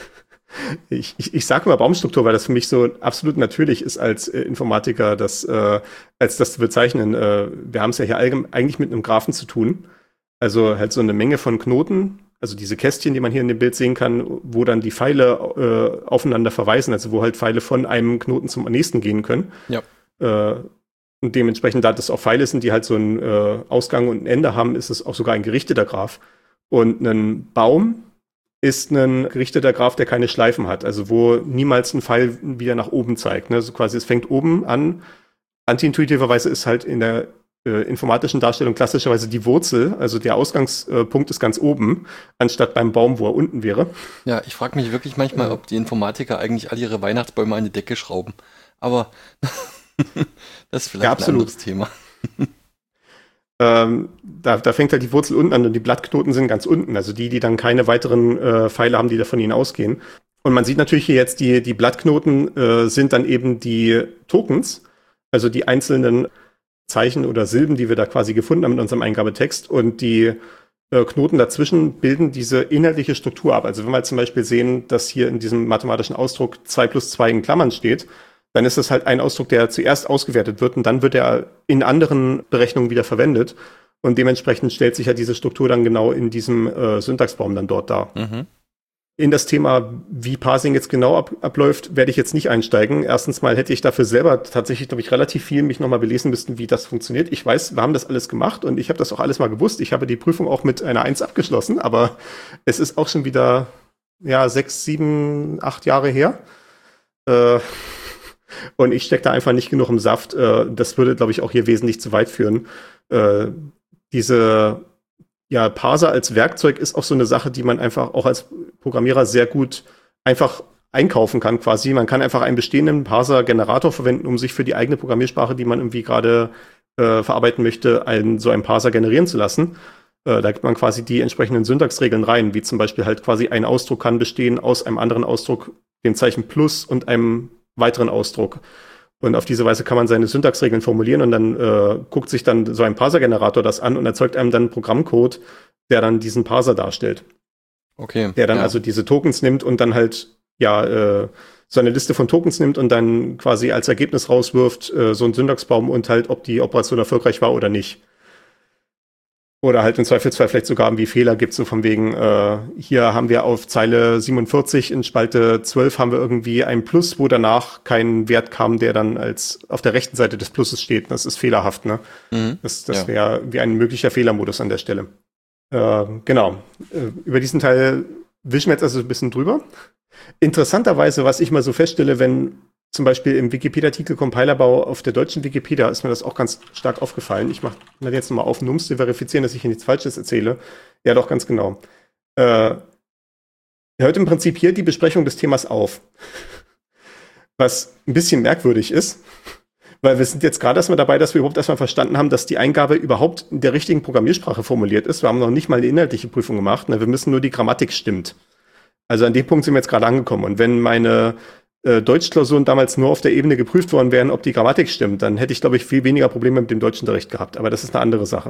ich, ich, ich sage immer Baumstruktur, weil das für mich so absolut natürlich ist als äh, Informatiker, das, äh, als das zu bezeichnen. Äh, wir haben es ja hier allgemein, eigentlich mit einem Graphen zu tun. Also halt so eine Menge von Knoten, also diese Kästchen, die man hier in dem Bild sehen kann, wo dann die Pfeile äh, aufeinander verweisen, also wo halt Pfeile von einem Knoten zum nächsten gehen können. Ja. Äh, und dementsprechend, da das auch Pfeile sind, die halt so einen äh, Ausgang und ein Ende haben, ist es auch sogar ein gerichteter Graph. Und ein Baum ist ein gerichteter Graph, der keine Schleifen hat, also wo niemals ein Pfeil wieder nach oben zeigt. Ne? Also quasi, es fängt oben an. Antiintuitiverweise ist halt in der äh, informatischen Darstellung klassischerweise die Wurzel, also der Ausgangspunkt ist ganz oben, anstatt beim Baum, wo er unten wäre. Ja, ich frage mich wirklich manchmal, ob die Informatiker eigentlich all ihre Weihnachtsbäume an die Decke schrauben. Aber das ist vielleicht ja, ein anderes Thema. Ähm, da, da fängt halt die Wurzel unten an und die Blattknoten sind ganz unten, also die, die dann keine weiteren äh, Pfeile haben, die da von ihnen ausgehen. Und man sieht natürlich hier jetzt, die, die Blattknoten äh, sind dann eben die Tokens, also die einzelnen Zeichen oder Silben, die wir da quasi gefunden haben in unserem Eingabetext. Und die äh, Knoten dazwischen bilden diese inhaltliche Struktur ab. Also wenn wir zum Beispiel sehen, dass hier in diesem mathematischen Ausdruck zwei plus zwei in Klammern steht, dann ist das halt ein Ausdruck, der zuerst ausgewertet wird und dann wird er in anderen Berechnungen wieder verwendet. Und dementsprechend stellt sich ja diese Struktur dann genau in diesem äh, Syntaxbaum dann dort dar. Mhm. In das Thema, wie Parsing jetzt genau ab, abläuft, werde ich jetzt nicht einsteigen. Erstens mal hätte ich dafür selber tatsächlich, glaube ich, relativ viel mich nochmal belesen müssen, wie das funktioniert. Ich weiß, wir haben das alles gemacht und ich habe das auch alles mal gewusst. Ich habe die Prüfung auch mit einer Eins abgeschlossen, aber es ist auch schon wieder, ja, sechs, sieben, acht Jahre her. Äh, Und ich stecke da einfach nicht genug im Saft. Äh, das würde, glaube ich, auch hier wesentlich zu weit führen. Äh, diese ja, Parser als Werkzeug ist auch so eine Sache, die man einfach auch als Programmierer sehr gut einfach einkaufen kann quasi. Man kann einfach einen bestehenden Parser-Generator verwenden, um sich für die eigene Programmiersprache, die man irgendwie gerade äh, verarbeiten möchte, einen, so einen Parser generieren zu lassen. Äh, da gibt man quasi die entsprechenden Syntaxregeln rein, wie zum Beispiel halt quasi ein Ausdruck kann bestehen aus einem anderen Ausdruck, dem Zeichen Plus und einem weiteren Ausdruck. Und auf diese Weise kann man seine Syntaxregeln formulieren und dann äh, guckt sich dann so ein Parser-Generator das an und erzeugt einem dann einen Programmcode, der dann diesen Parser darstellt. Okay. Der dann ja. also diese Tokens nimmt und dann halt ja äh, so eine Liste von Tokens nimmt und dann quasi als Ergebnis rauswirft, äh, so einen Syntaxbaum und halt, ob die Operation erfolgreich war oder nicht. Oder halt im Zweifelsfall vielleicht sogar irgendwie Fehler gibt, so von wegen, äh, hier haben wir auf Zeile siebenundvierzig in Spalte zwölf haben wir irgendwie ein Plus, wo danach kein Wert kam, der dann als auf der rechten Seite des Pluses steht. Das ist fehlerhaft, ne? Mhm. Das, das ja. wäre wie ein möglicher Fehlermodus an der Stelle. Äh, genau. Äh, über diesen Teil wischen wir jetzt also ein bisschen drüber. Interessanterweise, was ich mal so feststelle, wenn zum Beispiel im Wikipedia-Artikel Compilerbau auf der deutschen Wikipedia ist mir das auch ganz stark aufgefallen. Ich mache das jetzt nochmal auf, um zu verifizieren, dass ich hier nichts Falsches erzähle. Ja, doch, ganz genau. Äh, hört im Prinzip hier die Besprechung des Themas auf. Was ein bisschen merkwürdig ist, weil wir sind jetzt gerade erstmal dabei, dass wir überhaupt erstmal verstanden haben, dass die Eingabe überhaupt in der richtigen Programmiersprache formuliert ist. Wir haben noch nicht mal eine inhaltliche Prüfung gemacht. Ne? Wir müssen nur die Grammatik stimmt. Also an dem Punkt sind wir jetzt gerade angekommen. Und wenn meine äh, Deutschklausuren damals nur auf der Ebene geprüft worden wären, ob die Grammatik stimmt, dann hätte ich, glaube ich, viel weniger Probleme mit dem Deutschunterricht gehabt. Aber das ist eine andere Sache.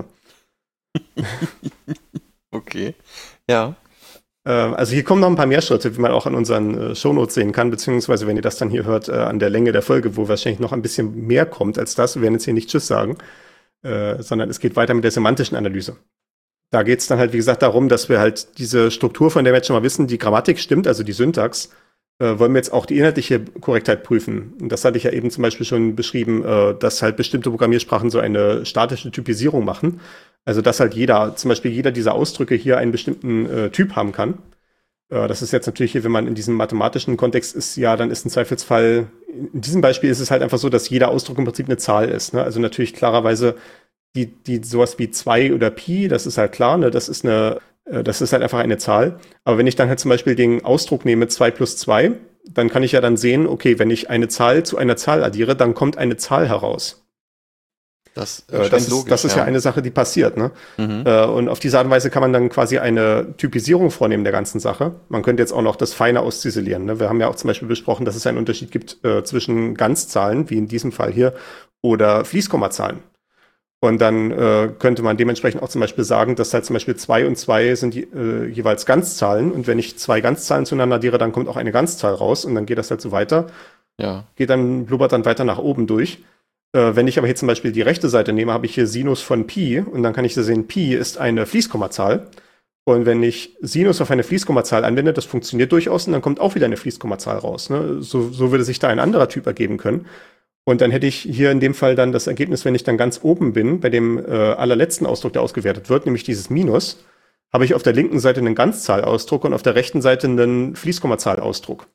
Okay, ja. Äh, also hier kommen noch ein paar mehr Schritte, wie man auch an unseren äh, Shownotes sehen kann, beziehungsweise, wenn ihr das dann hier hört, äh, an der Länge der Folge, wo wahrscheinlich noch ein bisschen mehr kommt als das. Wir werden jetzt hier nicht Tschüss sagen, äh, sondern es geht weiter mit der semantischen Analyse. Da geht es dann halt, wie gesagt, darum, dass wir halt diese Struktur, von der wir jetzt schon mal wissen, die Grammatik stimmt, also die Syntax, äh, wollen wir jetzt auch die inhaltliche Korrektheit prüfen. Und das hatte ich ja eben zum Beispiel schon beschrieben, äh, dass halt bestimmte Programmiersprachen so eine statische Typisierung machen. Also dass halt jeder, zum Beispiel jeder dieser Ausdrücke hier einen bestimmten äh, Typ haben kann. Äh, das ist jetzt natürlich hier, wenn man in diesem mathematischen Kontext ist, ja, dann ist ein Zweifelsfall, in diesem Beispiel ist es halt einfach so, dass jeder Ausdruck im Prinzip eine Zahl ist. Ne? Also natürlich klarerweise Die, die sowas wie zwei oder Pi, das ist halt klar, ne, das ist eine, äh, das ist halt einfach eine Zahl. Aber wenn ich dann halt zum Beispiel den Ausdruck nehme, zwei plus zwei, dann kann ich ja dann sehen, okay, wenn ich eine Zahl zu einer Zahl addiere, dann kommt eine Zahl heraus. Das, äh, das, ist, logisch, das ist ja. ja eine Sache, die passiert, ne? Mhm. Äh, und auf diese Art und Weise kann man dann quasi eine Typisierung vornehmen der ganzen Sache. Man könnte jetzt auch noch das feiner ausziselieren, ne? Wir haben ja auch zum Beispiel besprochen, dass es einen Unterschied gibt äh, zwischen Ganzzahlen, wie in diesem Fall hier, oder Fließkommazahlen. Und dann äh, könnte man dementsprechend auch zum Beispiel sagen, dass halt zum Beispiel zwei und zwei sind die, äh, jeweils Ganzzahlen. Und wenn ich zwei Ganzzahlen zueinander addiere, dann kommt auch eine Ganzzahl raus. Und dann geht das halt so weiter. Ja. Geht dann, blubbert dann weiter nach oben durch. Äh, wenn ich aber hier zum Beispiel die rechte Seite nehme, habe ich hier Sinus von Pi. Und dann kann ich sehen, Pi ist eine Fließkommazahl. Und wenn ich Sinus auf eine Fließkommazahl anwende, das funktioniert durchaus. Und dann kommt auch wieder eine Fließkommazahl raus. Ne? So, so würde sich da ein anderer Typ ergeben können. Und dann hätte ich hier in dem Fall dann das Ergebnis, wenn ich dann ganz oben bin, bei dem äh, allerletzten Ausdruck, der ausgewertet wird, nämlich dieses Minus, habe ich auf der linken Seite einen Ganzzahlausdruck und auf der rechten Seite einen Fließkommazahlausdruck.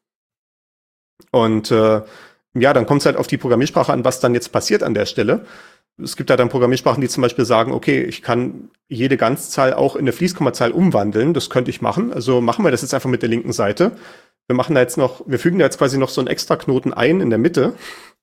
Und äh, ja, dann kommt es halt auf die Programmiersprache an, was dann jetzt passiert an der Stelle. Es gibt da dann Programmiersprachen, die zum Beispiel sagen, okay, ich kann jede Ganzzahl auch in eine Fließkommazahl umwandeln. Das könnte ich machen. Also machen wir das jetzt einfach mit der linken Seite. Wir machen da jetzt noch, wir fügen da jetzt quasi noch so einen Extraknoten ein in der Mitte.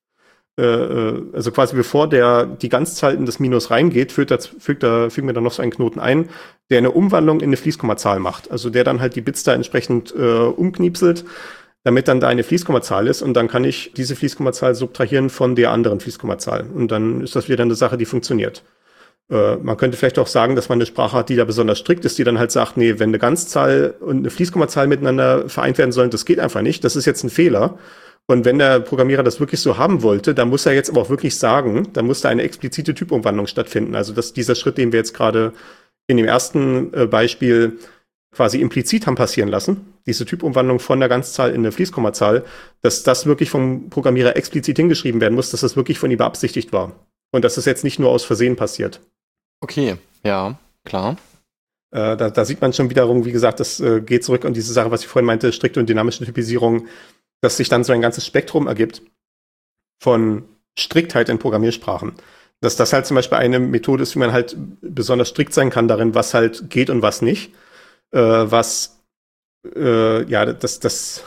Also quasi bevor der die Ganzzahl in das Minus reingeht, fügt da, fügt da, fügen wir dann noch so einen Knoten ein, der eine Umwandlung in eine Fließkommazahl macht. Also der dann halt die Bits da entsprechend äh, umkniepselt, damit dann da eine Fließkommazahl ist und dann kann ich diese Fließkommazahl subtrahieren von der anderen Fließkommazahl. Und dann ist das wieder eine Sache, die funktioniert. Äh, man könnte vielleicht auch sagen, dass man eine Sprache hat, die da besonders strikt ist, die dann halt sagt, nee, wenn eine Ganzzahl und eine Fließkommazahl miteinander vereint werden sollen, das geht einfach nicht. Das ist jetzt ein Fehler. Und wenn der Programmierer das wirklich so haben wollte, dann muss er jetzt aber auch wirklich sagen, dann muss da eine explizite Typumwandlung stattfinden. Also dass dieser Schritt, den wir jetzt gerade in dem ersten äh, Beispiel quasi implizit haben passieren lassen, diese Typumwandlung von der Ganzzahl in eine Fließkommazahl, dass das wirklich vom Programmierer explizit hingeschrieben werden muss, dass das wirklich von ihm beabsichtigt war. Und dass das jetzt nicht nur aus Versehen passiert. Okay, ja, klar. Äh, da, da sieht man schon wiederum, wie gesagt, das äh, geht zurück an diese Sache, was ich vorhin meinte, strikte und dynamische Typisierung, dass sich dann so ein ganzes Spektrum ergibt. von Striktheit in Programmiersprachen. Dass das halt zum Beispiel eine Methode ist, wie man halt besonders strikt sein kann darin, was halt geht und was nicht. Äh, was, äh, ja, das, das,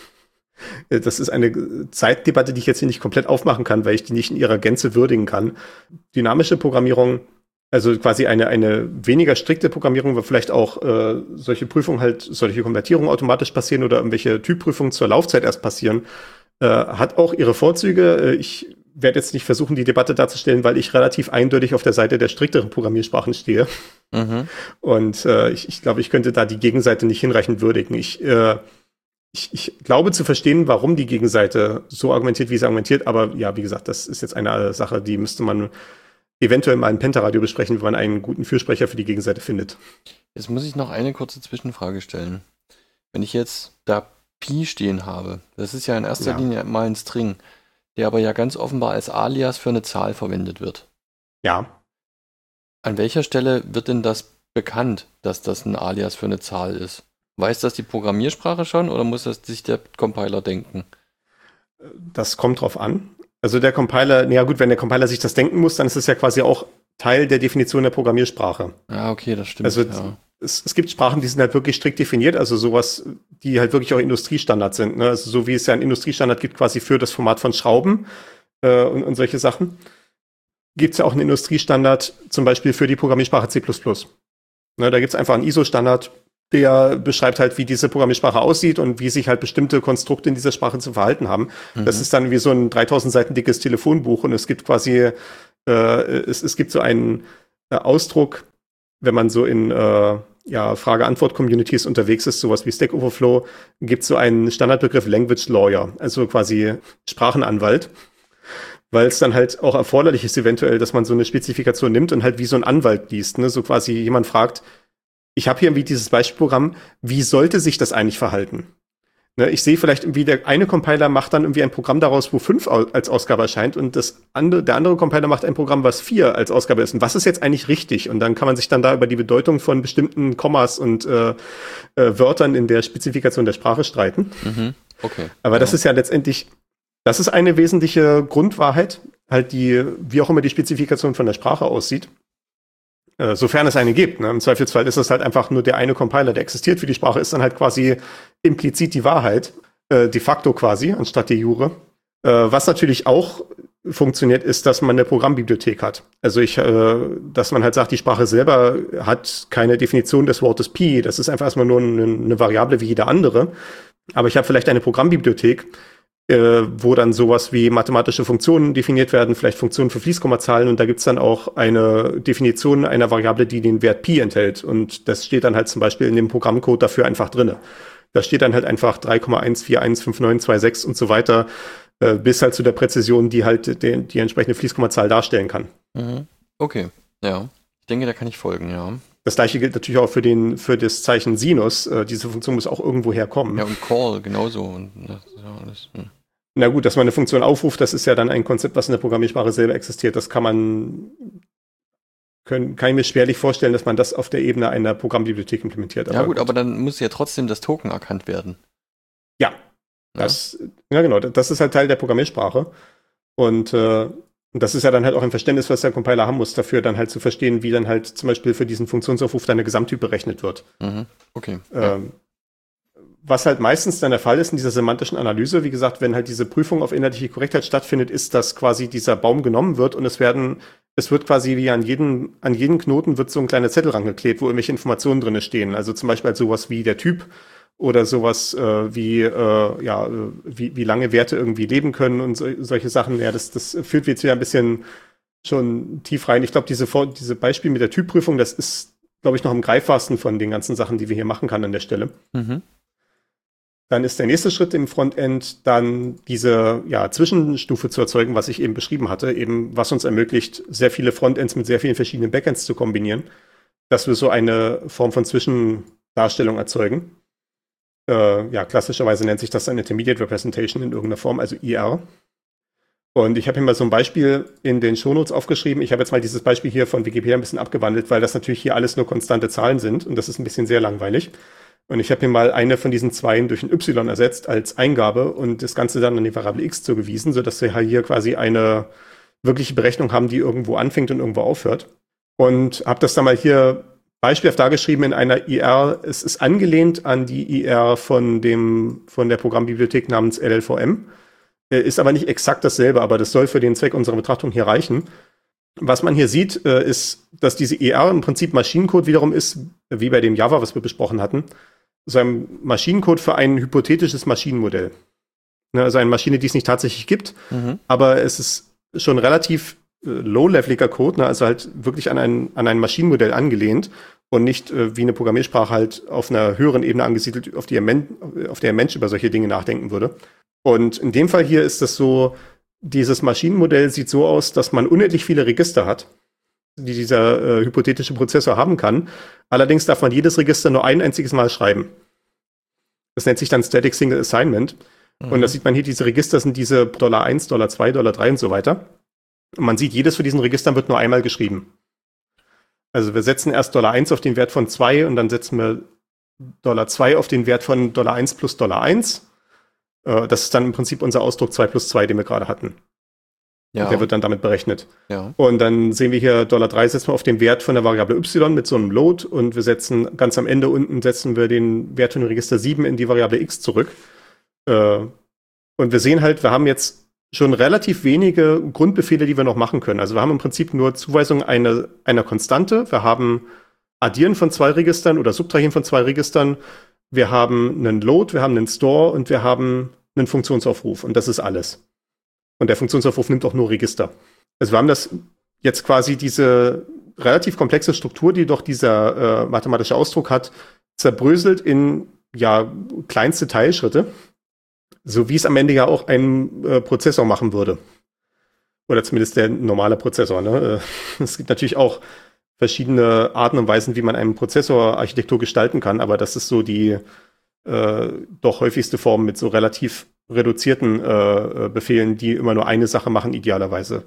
das ist eine Zeitdebatte, die ich jetzt hier nicht komplett aufmachen kann, weil ich die nicht in ihrer Gänze würdigen kann. Dynamische Programmierung, also quasi eine, eine weniger strikte Programmierung, wo vielleicht auch äh, solche Prüfungen halt, solche Konvertierungen automatisch passieren oder irgendwelche Typprüfungen zur Laufzeit erst passieren, äh, hat auch ihre Vorzüge. Ich werde jetzt nicht versuchen, die Debatte darzustellen, weil ich relativ eindeutig auf der Seite der strikteren Programmiersprachen stehe. Mhm. Und äh, ich, ich glaube, ich könnte da die Gegenseite nicht hinreichend würdigen. Ich, äh, ich, ich glaube zu verstehen, warum die Gegenseite so argumentiert, wie sie argumentiert. Aber ja, wie gesagt, das ist jetzt eine Sache, die müsste man eventuell mal im Pentaradio besprechen, wenn man einen guten Fürsprecher für die Gegenseite findet. Jetzt muss ich noch eine kurze Zwischenfrage stellen. Wenn ich jetzt da Pi stehen habe, das ist ja in erster ja. Linie mal ein String, der aber ja ganz offenbar als Alias für eine Zahl verwendet wird. Ja. An welcher Stelle wird denn das bekannt, dass das ein Alias für eine Zahl ist? Weiß das die Programmiersprache schon oder muss das sich der Compiler denken? Das kommt drauf an. Also der Compiler, naja gut, wenn der Compiler sich das denken muss, dann ist es ja quasi auch Teil der Definition der Programmiersprache. Ja, okay, das stimmt. Also ja. es, es gibt Sprachen, die sind halt wirklich strikt definiert, also sowas, die halt wirklich auch Industriestandards sind. Ne? Also so wie es ja einen Industriestandard gibt quasi für das Format von Schrauben äh, und, und solche Sachen, gibt es ja auch einen Industriestandard zum Beispiel für die Programmiersprache C plus plus. Ne, da gibt es einfach einen I S O-Standard, der beschreibt halt, wie diese Programmiersprache aussieht und wie sich halt bestimmte Konstrukte in dieser Sprache zu verhalten haben. Mhm. Das ist dann wie so ein dreitausend Seiten dickes Telefonbuch und es gibt quasi, äh, es, es gibt so einen äh, Ausdruck, wenn man so in äh, ja, Frage-Antwort-Communities unterwegs ist, sowas wie Stack Overflow, gibt es so einen Standardbegriff Language Lawyer, also quasi Sprachenanwalt, weil es dann halt auch erforderlich ist eventuell, dass man so eine Spezifikation nimmt und halt wie so ein Anwalt liest, ne? So quasi jemand fragt, ich habe hier irgendwie dieses Beispielprogramm, wie sollte sich das eigentlich verhalten? Ne, ich sehe vielleicht irgendwie, der eine Compiler macht dann irgendwie ein Programm daraus, wo fünf als Ausgabe erscheint und das andere, der andere Compiler macht ein Programm, was vier als Ausgabe ist. Und was ist jetzt eigentlich richtig? Und dann kann man sich dann da über die Bedeutung von bestimmten Kommas und äh, äh, Wörtern in der Spezifikation der Sprache streiten. Mhm. Okay. Aber ja. Das ist ja letztendlich, das ist eine wesentliche Grundwahrheit, halt die, wie auch immer die Spezifikation von der Sprache aussieht. Äh, sofern es eine gibt. Ne? Im Zweifelsfall ist das halt einfach nur der eine Compiler, der existiert für die Sprache, ist dann halt quasi implizit die Wahrheit, äh, de facto quasi, anstatt de jure. Äh, was natürlich auch funktioniert, ist, dass man eine Programmbibliothek hat. Also ich, äh, dass man halt sagt, die Sprache selber hat keine Definition des Wortes Pi. Das ist einfach erstmal nur eine, eine Variable wie jede andere. Aber ich habe vielleicht eine Programmbibliothek, äh, wo dann sowas wie mathematische Funktionen definiert werden, vielleicht Funktionen für Fließkommazahlen und da gibt's dann auch eine Definition einer Variable, die den Wert Pi enthält und das steht dann halt zum Beispiel in dem Programmcode dafür einfach drinne. Da steht dann halt einfach drei Komma eins vier eins fünf neun zwei sechs und so weiter, äh, bis halt zu der Präzision, die halt die, die entsprechende Fließkommazahl darstellen kann. Mhm. Okay, ja. Ich denke, da kann ich folgen, ja. Das gleiche gilt natürlich auch für den für das Zeichen Sinus. Äh, diese Funktion muss auch irgendwo herkommen. Ja, und Call genauso. Und das ist ja alles, hm. Na gut, dass man eine Funktion aufruft, das ist ja dann ein Konzept, was in der Programmiersprache selber existiert. Das kann man, können, kann ich mir schwerlich vorstellen, dass man das auf der Ebene einer Programmbibliothek implementiert. Ja aber gut, gut, aber dann muss ja trotzdem das Token erkannt werden. Ja, das, ja. ja genau, das ist halt Teil der Programmiersprache. Und äh, das ist ja dann halt auch ein Verständnis, was der Compiler haben muss, dafür dann halt zu verstehen, wie dann halt zum Beispiel für diesen Funktionsaufruf deine Gesamttyp berechnet wird. Mhm. Okay. Ähm, ja. Was halt meistens dann der Fall ist in dieser semantischen Analyse, wie gesagt, wenn halt diese Prüfung auf inhaltliche Korrektheit stattfindet, ist, dass quasi dieser Baum genommen wird und es werden, es wird quasi wie an jeden, an jeden Knoten wird so ein kleiner Zettel rangeklebt, wo irgendwelche Informationen drin stehen. Also zum Beispiel halt sowas wie der Typ oder sowas äh, wie, äh, ja, wie, wie lange Werte irgendwie leben können und so, solche Sachen. Ja, das, das führt jetzt wieder ein bisschen schon tief rein. Ich glaube, diese, diese Beispiel mit der Typprüfung, das ist, glaube ich, noch am greifbarsten von den ganzen Sachen, die wir hier machen kann an der Stelle. Mhm. Dann ist der nächste Schritt im Frontend dann diese ja, Zwischenstufe zu erzeugen, was ich eben beschrieben hatte, eben was uns ermöglicht, sehr viele Frontends mit sehr vielen verschiedenen Backends zu kombinieren, dass wir so eine Form von Zwischendarstellung erzeugen. Äh, ja, klassischerweise nennt sich das eine Intermediate Representation in irgendeiner Form, also I R. Und ich habe hier mal so ein Beispiel in den Shownotes aufgeschrieben. Ich habe jetzt mal dieses Beispiel hier von Wikipedia ein bisschen abgewandelt, weil das natürlich hier alles nur konstante Zahlen sind und das ist ein bisschen sehr langweilig. Und ich habe hier mal eine von diesen Zweien durch ein Y ersetzt als Eingabe und das Ganze dann an die Variable x zugewiesen, sodass wir halt hier quasi eine wirkliche Berechnung haben, die irgendwo anfängt und irgendwo aufhört. Und habe das dann mal hier beispielhaft dargeschrieben in einer I R. Es ist angelehnt an die I R von dem von der Programmbibliothek namens L L V M. Ist aber nicht exakt dasselbe, aber das soll für den Zweck unserer Betrachtung hier reichen. Was man hier sieht, ist, dass diese I R im Prinzip Maschinencode wiederum ist, wie bei dem Java, was wir besprochen hatten, so ein Maschinencode für ein hypothetisches Maschinenmodell. Also eine Maschine, die es nicht tatsächlich gibt, mhm. aber es ist schon relativ äh, low-leveliger Code, ne? Also halt wirklich an ein, an ein Maschinenmodell angelehnt und nicht äh, wie eine Programmiersprache halt auf einer höheren Ebene angesiedelt, auf, die Men- auf der ein Mensch über solche Dinge nachdenken würde. Und in dem Fall hier ist das so, dieses Maschinenmodell sieht so aus, dass man unendlich viele Register hat, die dieser äh, hypothetische Prozessor haben kann. Allerdings darf man jedes Register nur ein einziges Mal schreiben. Das nennt sich dann Static Single Assignment. Mhm. Und das sieht man hier, diese Register sind diese Dollar eins, Dollar zwei, Dollar drei und so weiter. Und man sieht, jedes von diesen Registern wird nur einmal geschrieben. Also wir setzen erst Dollar eins auf den Wert von zwei und dann setzen wir Dollar zwei auf den Wert von Dollar eins plus Dollar eins. Äh, das ist dann im Prinzip unser Ausdruck zwei plus zwei, den wir gerade hatten. Ja. Und der wird dann damit berechnet. Ja. Und dann sehen wir hier, Dollar drei setzen wir auf den Wert von der Variable y mit so einem Load und wir setzen ganz am Ende unten setzen wir den Wert von dem Register sieben in die Variable x zurück. Äh, und wir sehen halt, wir haben jetzt schon relativ wenige Grundbefehle, die wir noch machen können. Also wir haben im Prinzip nur Zuweisung einer, einer Konstante. Wir haben Addieren von zwei Registern oder Subtrahieren von zwei Registern. Wir haben einen Load, wir haben einen Store und wir haben einen Funktionsaufruf. Und das ist alles. Und der Funktionsaufruf nimmt auch nur Register. Also wir haben das jetzt quasi diese relativ komplexe Struktur, die doch dieser äh, mathematische Ausdruck hat, zerbröselt in ja kleinste Teilschritte, so wie es am Ende ja auch ein äh, Prozessor machen würde. Oder zumindest der normale Prozessor. Ne? Es gibt natürlich auch verschiedene Arten und Weisen, wie man einen Prozessorarchitektur gestalten kann, aber das ist so die äh, doch häufigste Form mit so relativ reduzierten äh, Befehlen, die immer nur eine Sache machen, idealerweise.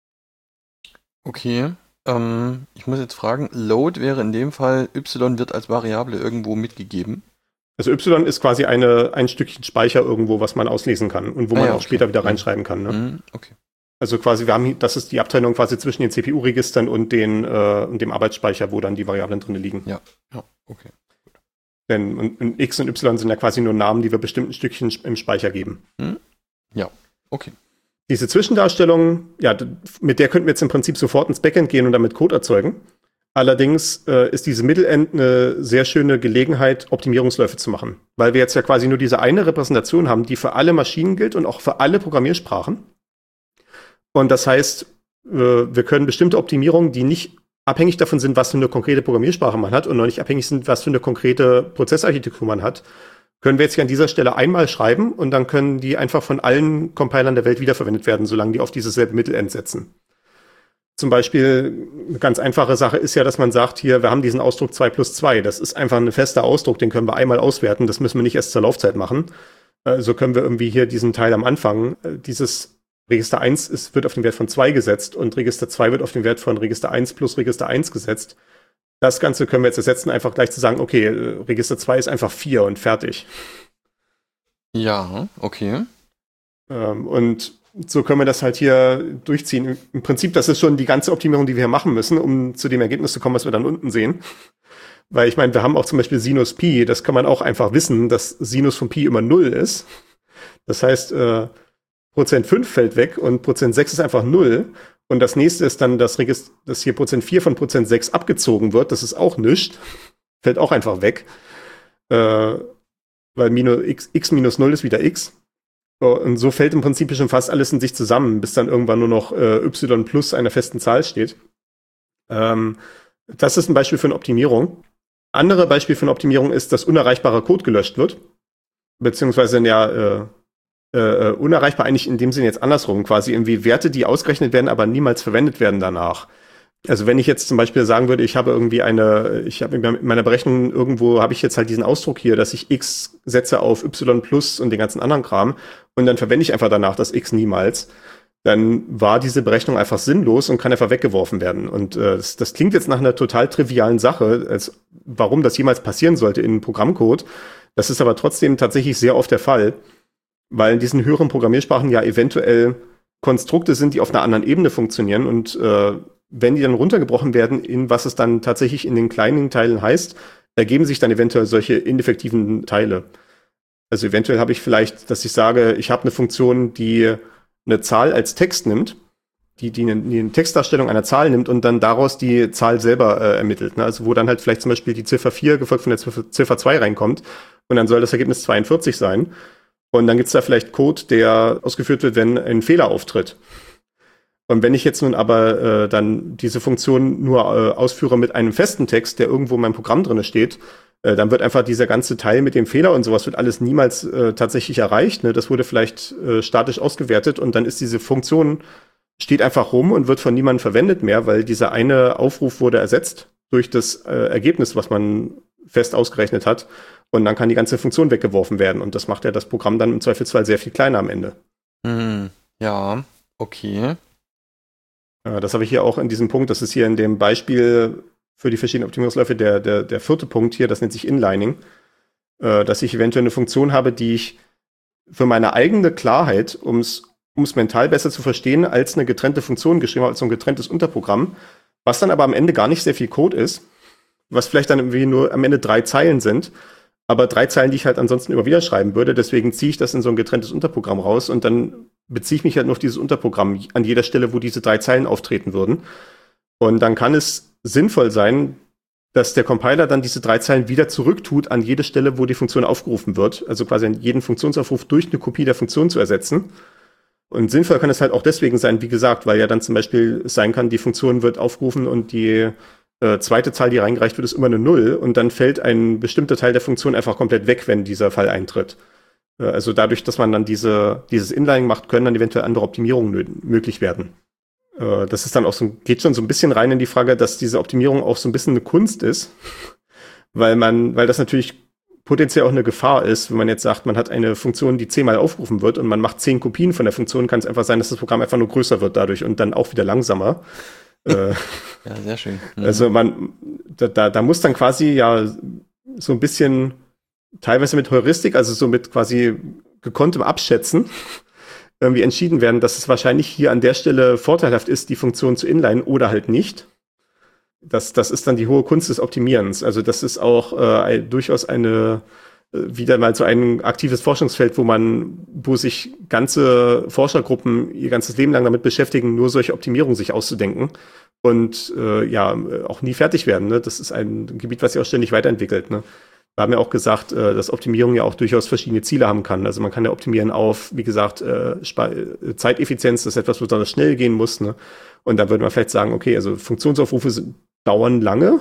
Okay, ähm, ich muss jetzt fragen, Load wäre in dem Fall, y wird als Variable irgendwo mitgegeben? Also y ist quasi eine, ein Stückchen Speicher irgendwo, was man auslesen kann und wo ah, man ja, auch okay. später wieder reinschreiben kann. Ne? Mhm, okay. Also quasi, wir haben, das ist die Abteilung quasi zwischen den C P U-Registern und, den, äh, und dem Arbeitsspeicher, wo dann die Variablen drin liegen. Ja, ja, okay. Denn und, und x und y sind ja quasi nur Namen, die wir bestimmten Stückchen im Speicher geben. Hm? Ja, okay. Diese Zwischendarstellung, ja, mit der könnten wir jetzt im Prinzip sofort ins Backend gehen und damit Code erzeugen. Allerdings äh, ist diese Middle-End eine sehr schöne Gelegenheit, Optimierungsläufe zu machen. Weil wir jetzt ja quasi nur diese eine Repräsentation haben, die für alle Maschinen gilt und auch für alle Programmiersprachen. Und das heißt, äh, wir können bestimmte Optimierungen, die nicht abhängig davon sind, was für eine konkrete Programmiersprache man hat und noch nicht abhängig sind, was für eine konkrete Prozessarchitektur man hat, können wir jetzt hier an dieser Stelle einmal schreiben und dann können die einfach von allen Compilern der Welt wiederverwendet werden, solange die auf dieses selbe Mittelend setzen. Zum Beispiel, eine ganz einfache Sache ist ja, dass man sagt, hier, wir haben diesen Ausdruck zwei plus zwei. Das ist einfach ein fester Ausdruck, den können wir einmal auswerten. Das müssen wir nicht erst zur Laufzeit machen. Äh, so können wir irgendwie hier diesen Teil am Anfang, äh, dieses Register eins ist, wird auf den Wert von zwei gesetzt und Register zwei wird auf den Wert von Register eins plus Register eins gesetzt. Das Ganze können wir jetzt ersetzen, einfach gleich zu sagen, okay, Register zwei ist einfach vier und fertig. Ja, okay. Ähm, und so können wir das halt hier durchziehen. Im Prinzip, das ist schon die ganze Optimierung, die wir hier machen müssen, um zu dem Ergebnis zu kommen, was wir dann unten sehen. Weil ich meine, wir haben auch zum Beispiel Sinus Pi, das kann man auch einfach wissen, dass Sinus von Pi immer null ist. Das heißt, äh, Prozent fünf fällt weg und Prozent sechs ist einfach null. Und das nächste ist dann, dass, Regist- dass hier Prozent vier von Prozent sechs abgezogen wird. Das ist auch nichts. Fällt auch einfach weg. Äh, weil minus x, x minus null ist wieder x. Und so fällt im Prinzip schon fast alles in sich zusammen, bis dann irgendwann nur noch äh, y plus einer festen Zahl steht. Ähm, das ist ein Beispiel für eine Optimierung. Andere Beispiel für eine Optimierung ist, dass unerreichbarer Code gelöscht wird. Beziehungsweise, ja, äh, äh, unerreichbar eigentlich in dem Sinne jetzt andersrum, quasi irgendwie Werte, die ausgerechnet werden, aber niemals verwendet werden danach. Also wenn ich jetzt zum Beispiel sagen würde, ich habe irgendwie eine, ich habe in meiner Berechnung irgendwo, habe ich jetzt halt diesen Ausdruck hier, dass ich x setze auf y plus und den ganzen anderen Kram und dann verwende ich einfach danach das x niemals, dann war diese Berechnung einfach sinnlos und kann einfach weggeworfen werden. Und äh, das, das klingt jetzt nach einer total trivialen Sache, als warum das jemals passieren sollte in Programmcode. Das ist aber trotzdem tatsächlich sehr oft der Fall, weil in diesen höheren Programmiersprachen ja eventuell Konstrukte sind, die auf einer anderen Ebene funktionieren. Und äh, wenn die dann runtergebrochen werden in was es dann tatsächlich in den kleinen Teilen heißt, ergeben sich dann eventuell solche ineffektiven Teile. Also eventuell habe ich vielleicht, dass ich sage, ich habe eine Funktion, die eine Zahl als Text nimmt, die, die, eine, die eine Textdarstellung einer Zahl nimmt und dann daraus die Zahl selber äh, ermittelt. Ne? Also wo dann halt vielleicht zum Beispiel die Ziffer vier gefolgt von der Ziffer, Ziffer zwei reinkommt und dann soll das Ergebnis zweiundvierzig sein. Und dann gibt's da vielleicht Code, der ausgeführt wird, wenn ein Fehler auftritt. Und wenn ich jetzt nun aber äh, dann diese Funktion nur äh, ausführe mit einem festen Text, der irgendwo in meinem Programm drin steht, äh, dann wird einfach dieser ganze Teil mit dem Fehler und sowas wird alles niemals äh, tatsächlich erreicht. Ne? Das wurde vielleicht äh, statisch ausgewertet und dann ist diese Funktion, steht einfach rum und wird von niemandem verwendet mehr, weil dieser eine Aufruf wurde ersetzt durch das äh, Ergebnis, was man fest ausgerechnet hat. Und dann kann die ganze Funktion weggeworfen werden. Und das macht ja das Programm dann im Zweifelsfall sehr viel kleiner am Ende. Hm, ja, okay. Äh, das habe ich hier auch in diesem Punkt. Das ist hier in dem Beispiel für die verschiedenen Optimierungsläufe der, der, der vierte Punkt hier. Das nennt sich Inlining. Äh, dass ich eventuell eine Funktion habe, die ich für meine eigene Klarheit, um es mental besser zu verstehen, als eine getrennte Funktion geschrieben habe, als so ein getrenntes Unterprogramm. Was dann aber am Ende gar nicht sehr viel Code ist. Was vielleicht dann irgendwie nur am Ende drei Zeilen sind. Aber drei Zeilen, die ich halt ansonsten immer wieder schreiben würde. Deswegen ziehe ich das in so ein getrenntes Unterprogramm raus und dann beziehe ich mich halt nur auf dieses Unterprogramm an jeder Stelle, wo diese drei Zeilen auftreten würden. Und dann kann es sinnvoll sein, dass der Compiler dann diese drei Zeilen wieder zurücktut an jede Stelle, wo die Funktion aufgerufen wird. Also quasi jeden Funktionsaufruf durch eine Kopie der Funktion zu ersetzen. Und sinnvoll kann es halt auch deswegen sein, wie gesagt, weil ja dann zum Beispiel sein kann, die Funktion wird aufgerufen und die Äh, zweite Zahl, die reingereicht wird, ist immer eine Null und dann fällt ein bestimmter Teil der Funktion einfach komplett weg, wenn dieser Fall eintritt. Äh, also dadurch, dass man dann diese, dieses Inlining macht, können dann eventuell andere Optimierungen nö- möglich werden. Äh, das ist dann auch so, geht schon so ein bisschen rein in die Frage, dass diese Optimierung auch so ein bisschen eine Kunst ist, weil man, weil das natürlich potenziell auch eine Gefahr ist, wenn man jetzt sagt, man hat eine Funktion, die zehnmal aufgerufen wird und man macht zehn Kopien von der Funktion, kann es einfach sein, dass das Programm einfach nur größer wird dadurch und dann auch wieder langsamer. Ja, sehr schön. Mhm. Also man, da, da, da muss dann quasi ja so ein bisschen teilweise mit Heuristik, also so mit quasi gekonntem Abschätzen, irgendwie entschieden werden, dass es wahrscheinlich hier an der Stelle vorteilhaft ist, die Funktion zu inline oder halt nicht. Das, das ist dann die hohe Kunst des Optimierens. Also das ist auch äh, durchaus eine wieder mal so ein aktives Forschungsfeld, wo man, wo sich ganze Forschergruppen ihr ganzes Leben lang damit beschäftigen, nur solche Optimierungen sich auszudenken und äh, ja, auch nie fertig werden. Ne? Das ist ein Gebiet, was sich auch ständig weiterentwickelt. Ne? Wir haben ja auch gesagt, äh, dass Optimierung ja auch durchaus verschiedene Ziele haben kann. Also man kann ja optimieren auf, wie gesagt, äh, Sp- Zeiteffizienz, das ist etwas, wo besonders schnell gehen muss. Ne? Und dann würde man vielleicht sagen, okay, also Funktionsaufrufe sind, dauern lange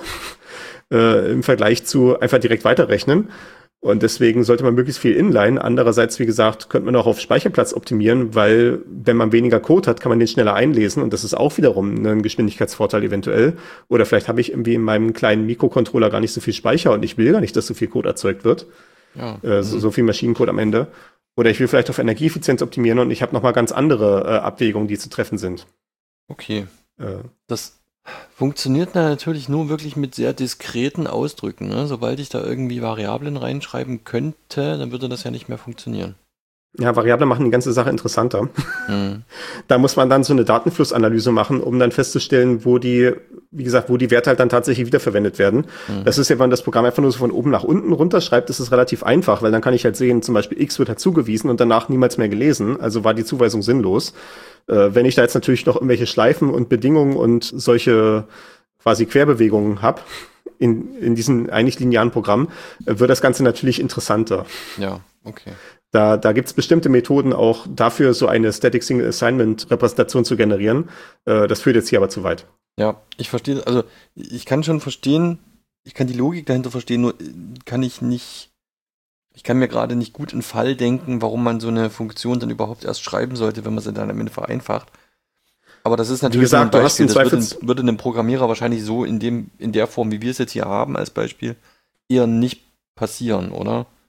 äh, im Vergleich zu einfach direkt weiterrechnen. Und deswegen sollte man möglichst viel inline. Andererseits, wie gesagt, könnte man auch auf Speicherplatz optimieren, weil wenn man weniger Code hat, kann man den schneller einlesen. Und das ist auch wiederum ein Geschwindigkeitsvorteil eventuell. Oder vielleicht habe ich irgendwie in meinem kleinen Mikrocontroller gar nicht so viel Speicher und ich will gar nicht, dass so viel Code erzeugt wird. Ja. Äh, so, so viel Maschinencode am Ende. Oder ich will vielleicht auf Energieeffizienz optimieren und ich habe nochmal ganz andere äh, Abwägungen, die zu treffen sind. Okay. Äh. Das funktioniert natürlich nur wirklich mit sehr diskreten Ausdrücken. Ne? Sobald ich da irgendwie Variablen reinschreiben könnte, dann würde das ja nicht mehr funktionieren. Ja, Variablen machen die ganze Sache interessanter. Mhm. Da muss man dann so eine Datenflussanalyse machen, um dann festzustellen, wo die, wie gesagt, wo die Werte halt dann tatsächlich wiederverwendet werden. Mhm. Das ist ja, wenn man das Programm einfach nur so von oben nach unten runterschreibt, ist es relativ einfach, weil dann kann ich halt sehen, zum Beispiel X wird halt zugewiesen und danach niemals mehr gelesen, also war die Zuweisung sinnlos. Äh, wenn ich da jetzt natürlich noch irgendwelche Schleifen und Bedingungen und solche quasi Querbewegungen habe, in, in diesem eigentlich linearen Programm, äh, wird das Ganze natürlich interessanter. Ja, okay. Da, da gibt es bestimmte Methoden auch dafür, so eine Static Single Assignment Repräsentation zu generieren. Äh, das führt jetzt hier aber zu weit. Ja, ich verstehe, also ich kann schon verstehen, ich kann die Logik dahinter verstehen, nur kann ich nicht, ich kann mir gerade nicht gut einen Fall denken, warum man so eine Funktion dann überhaupt erst schreiben sollte, wenn man sie dann am Ende vereinfacht. Aber das ist natürlich, wie gesagt, ein Beispiel, du hast das würde, würde einem Programmierer wahrscheinlich so in dem, in der Form, wie wir es jetzt hier haben als Beispiel, eher nicht passieren, oder?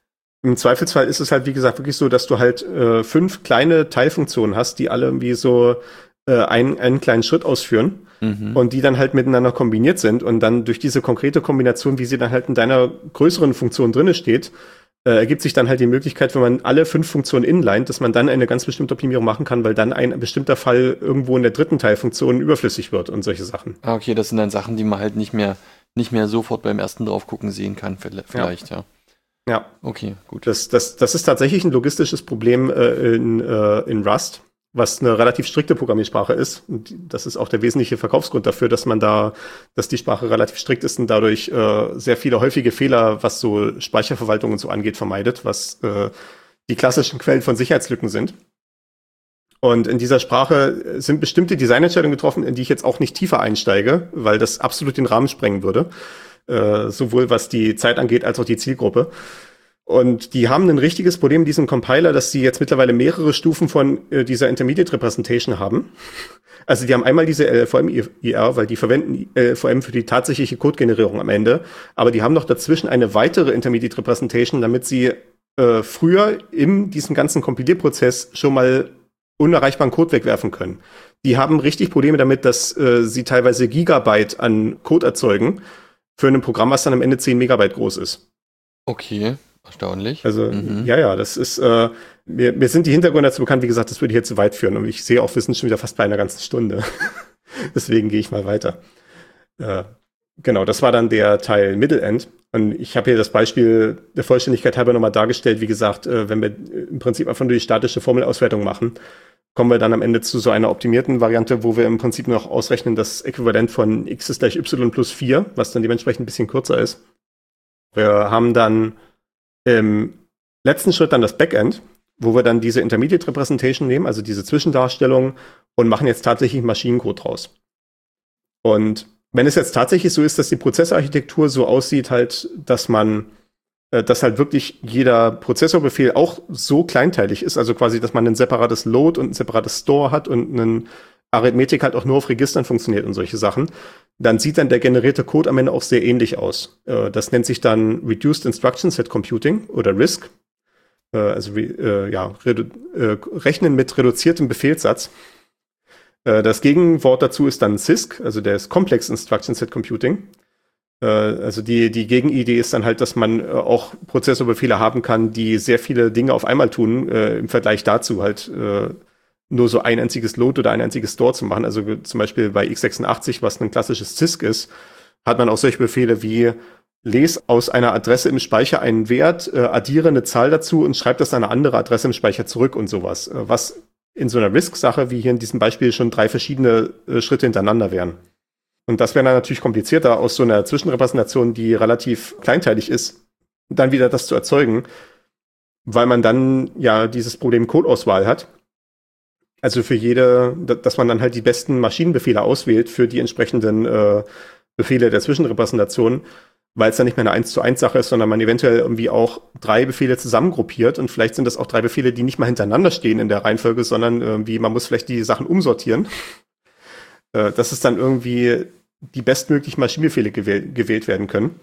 im Zweifelsfall ist es halt, wie gesagt, wirklich so, dass du halt äh, fünf kleine Teilfunktionen hast, die alle irgendwie so äh, einen, einen kleinen Schritt ausführen mhm. und die dann halt miteinander kombiniert sind und dann durch diese konkrete Kombination, wie sie dann halt in deiner größeren Funktion drinne steht, äh, ergibt sich dann halt die Möglichkeit, wenn man alle fünf Funktionen inlined, dass man dann eine ganz bestimmte Optimierung machen kann, weil dann ein bestimmter Fall irgendwo in der dritten Teilfunktion überflüssig wird und solche Sachen. Ah, okay, das sind dann Sachen, die man halt nicht mehr, nicht mehr sofort beim ersten draufgucken sehen kann, vielleicht, ja. ja. Ja. Okay, gut. Das, das, das ist tatsächlich ein logistisches Problem äh, in, äh, in Rust, was eine relativ strikte Programmiersprache ist. Und das ist auch der wesentliche Verkaufsgrund dafür, dass man da, dass die Sprache relativ strikt ist und dadurch äh, sehr viele häufige Fehler, was so Speicherverwaltung und so angeht, vermeidet, was äh, die klassischen Quellen von Sicherheitslücken sind. Und in dieser Sprache sind bestimmte Designentscheidungen getroffen, in die ich jetzt auch nicht tiefer einsteige, weil das absolut den Rahmen sprengen würde. Äh, sowohl was die Zeit angeht, als auch die Zielgruppe. Und die haben ein richtiges Problem in diesem Compiler, dass sie jetzt mittlerweile mehrere Stufen von äh, dieser Intermediate Representation haben. Also die haben einmal diese L L V M-I R, weil die verwenden L L V M für die tatsächliche Codegenerierung am Ende. Aber die haben noch dazwischen eine weitere Intermediate Representation, damit sie äh, früher in diesem ganzen Kompilierprozess schon mal unerreichbaren Code wegwerfen können. Die haben richtig Probleme damit, dass äh, sie teilweise Gigabyte an Code erzeugen, für ein Programm, was dann am Ende zehn Megabyte groß ist. Okay, erstaunlich. Also, mhm. ja, ja, das ist, äh, mir, mir sind die Hintergründe dazu bekannt, wie gesagt, das würde hier zu weit führen. Und ich sehe auch, wir sind schon wieder fast bei einer ganzen Stunde. Deswegen gehe ich mal weiter. Äh, genau, das war dann der Teil Middle End. Und ich habe hier das Beispiel der Vollständigkeit halber nochmal dargestellt. Wie gesagt, äh, wenn wir im Prinzip einfach nur die statische Formelauswertung machen, kommen wir dann am Ende zu so einer optimierten Variante, wo wir im Prinzip noch ausrechnen, das Äquivalent von x ist gleich y plus vier, was dann dementsprechend ein bisschen kürzer ist. Wir haben dann im letzten Schritt dann das Backend, wo wir dann diese Intermediate Representation nehmen, also diese Zwischendarstellung, und machen jetzt tatsächlich Maschinencode draus. Und wenn es jetzt tatsächlich so ist, dass die Prozessorarchitektur so aussieht, halt, dass man dass halt wirklich jeder Prozessorbefehl auch so kleinteilig ist, also quasi, dass man ein separates Load und ein separates Store hat und ein Arithmetik halt auch nur auf Registern funktioniert und solche Sachen, dann sieht dann der generierte Code am Ende auch sehr ähnlich aus. Das nennt sich dann Reduced Instruction Set Computing oder R I S C, also ja, Rechnen mit reduziertem Befehlssatz. Das Gegenwort dazu ist dann C I S C, also der ist Complex Instruction Set Computing. Also die, die Gegenidee ist dann halt, dass man auch Prozessorbefehle haben kann, die sehr viele Dinge auf einmal tun, äh, im Vergleich dazu halt äh, nur so ein einziges Load oder ein einziges Store zu machen. Also zum Beispiel bei x sechsundachtzig, was ein klassisches C I S C ist, hat man auch solche Befehle wie lese aus einer Adresse im Speicher einen Wert, äh, addiere eine Zahl dazu und schreibe das an eine andere Adresse im Speicher zurück und sowas. Äh, was in so einer R I S C-Sache, wie hier in diesem Beispiel, schon drei verschiedene äh, Schritte hintereinander wären. Und das wäre dann natürlich komplizierter, aus so einer Zwischenrepräsentation, die relativ kleinteilig ist, dann wieder das zu erzeugen, weil man dann ja dieses Problem Codeauswahl hat. Also für jede, dass man dann halt die besten Maschinenbefehle auswählt für die entsprechenden äh, Befehle der Zwischenrepräsentation, weil es dann nicht mehr eine eins zu eins Sache ist, sondern man eventuell irgendwie auch drei Befehle zusammengruppiert und vielleicht sind das auch drei Befehle, die nicht mal hintereinander stehen in der Reihenfolge, sondern irgendwie, man muss vielleicht die Sachen umsortieren. Äh, dass es dann irgendwie die bestmöglichen Maschinenbefehle gewähl- gewählt werden können.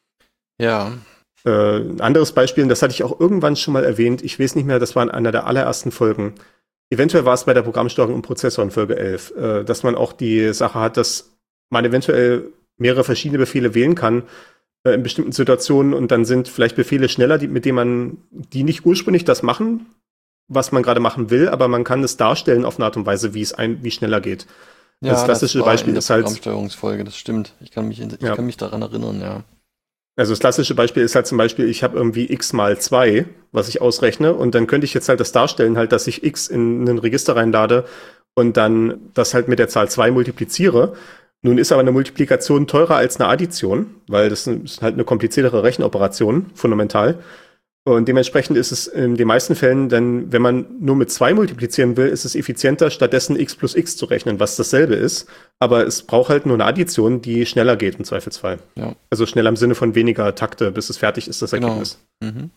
Ja. Äh, ein anderes Beispiel, und das hatte ich auch irgendwann schon mal erwähnt, ich weiß nicht mehr, das war in einer der allerersten Folgen. Eventuell war es bei der Programmsteuerung im Prozessor in Folge elf, äh, dass man auch die Sache hat, dass man eventuell mehrere verschiedene Befehle wählen kann äh, in bestimmten Situationen und dann sind vielleicht Befehle schneller, die, mit denen man, die nicht ursprünglich das machen, was man gerade machen will, aber man kann es darstellen auf eine Art und Weise, wie es ein, wie schneller geht. Ja, das klassische das war Beispiel in der ist halt Programmsteuerungsfolge, das stimmt. Ich kann mich, in, ich ja. kann mich daran erinnern, ja. Also das klassische Beispiel ist halt zum Beispiel, ich habe irgendwie x mal zwei, was ich ausrechne, und dann könnte ich jetzt halt das darstellen, halt, dass ich x in ein Register reinlade und dann das halt mit der Zahl zwei multipliziere. Nun ist aber eine Multiplikation teurer als eine Addition, weil das ist halt eine kompliziertere Rechenoperation, fundamental. Und dementsprechend ist es in den meisten Fällen dann, wenn man nur mit zwei multiplizieren will, ist es effizienter, stattdessen x plus x zu rechnen, was dasselbe ist. Aber es braucht halt nur eine Addition, die schneller geht im Zweifelsfall. Ja. Also schneller im Sinne von weniger Takte, bis es fertig ist, das Genau. Ergebnis. Mhm.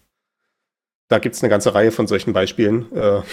Da gibt es eine ganze Reihe von solchen Beispielen. Äh,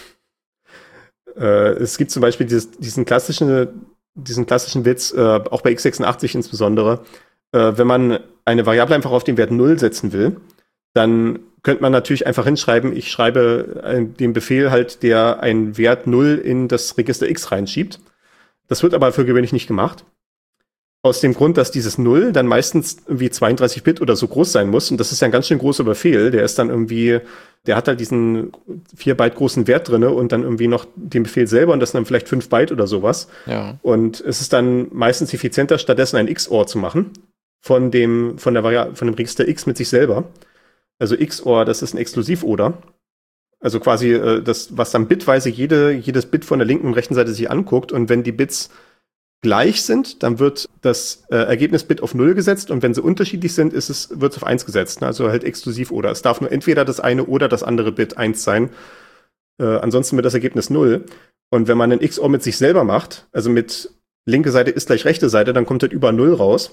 äh, es gibt zum Beispiel dieses, diesen klassischen, diesen klassischen Witz, äh, auch bei x sechsundachtzig insbesondere, äh, wenn man eine Variable einfach auf den Wert null setzen will, dann könnte man natürlich einfach hinschreiben, ich schreibe äh, den Befehl halt, der einen Wert null in das Register X reinschiebt. Das wird aber für gewöhnlich nicht gemacht. Aus dem Grund, dass dieses null dann meistens irgendwie zweiunddreißig Bit oder so groß sein muss. Und das ist ja ein ganz schön großer Befehl. Der ist dann irgendwie, der hat halt diesen vier Byte großen Wert drinne und dann irgendwie noch den Befehl selber und das sind dann vielleicht fünf Byte oder sowas. Ja. Und es ist dann meistens effizienter, stattdessen ein X O R zu machen von dem, von der Vari- von dem Register X mit sich selber. Also X O R, das ist ein Exklusiv-Oder. Also quasi äh, das, was dann bitweise jede, jedes Bit von der linken und rechten Seite sich anguckt. Und wenn die Bits gleich sind, dann wird das äh, Ergebnisbit auf null gesetzt und wenn sie unterschiedlich sind, ist es, wird es auf eins gesetzt. Ne? Also halt exklusiv oder. Es darf nur entweder das eine oder das andere Bit eins sein. Äh, ansonsten wird das Ergebnis null. Und wenn man einen X O R mit sich selber macht, also mit linke Seite ist gleich rechte Seite, dann kommt halt über null raus.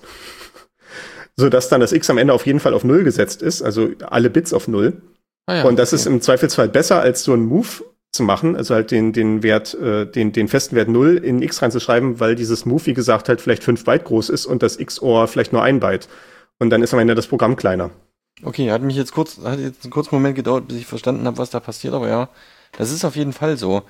Sodass dann das X am Ende auf jeden Fall auf null gesetzt ist, also alle Bits auf null. Ah ja, und das okay. ist im Zweifelsfall besser, als so einen Move zu machen, also halt den, den Wert, äh, den, den festen Wert null in X reinzuschreiben, weil dieses Move, wie gesagt, halt vielleicht fünf Byte groß ist und das X O R vielleicht nur ein Byte. Und dann ist am Ende das Programm kleiner. Okay, hat mich jetzt kurz, hat jetzt einen kurzen Moment gedauert, bis ich verstanden habe, was da passiert, aber ja, das ist auf jeden Fall so.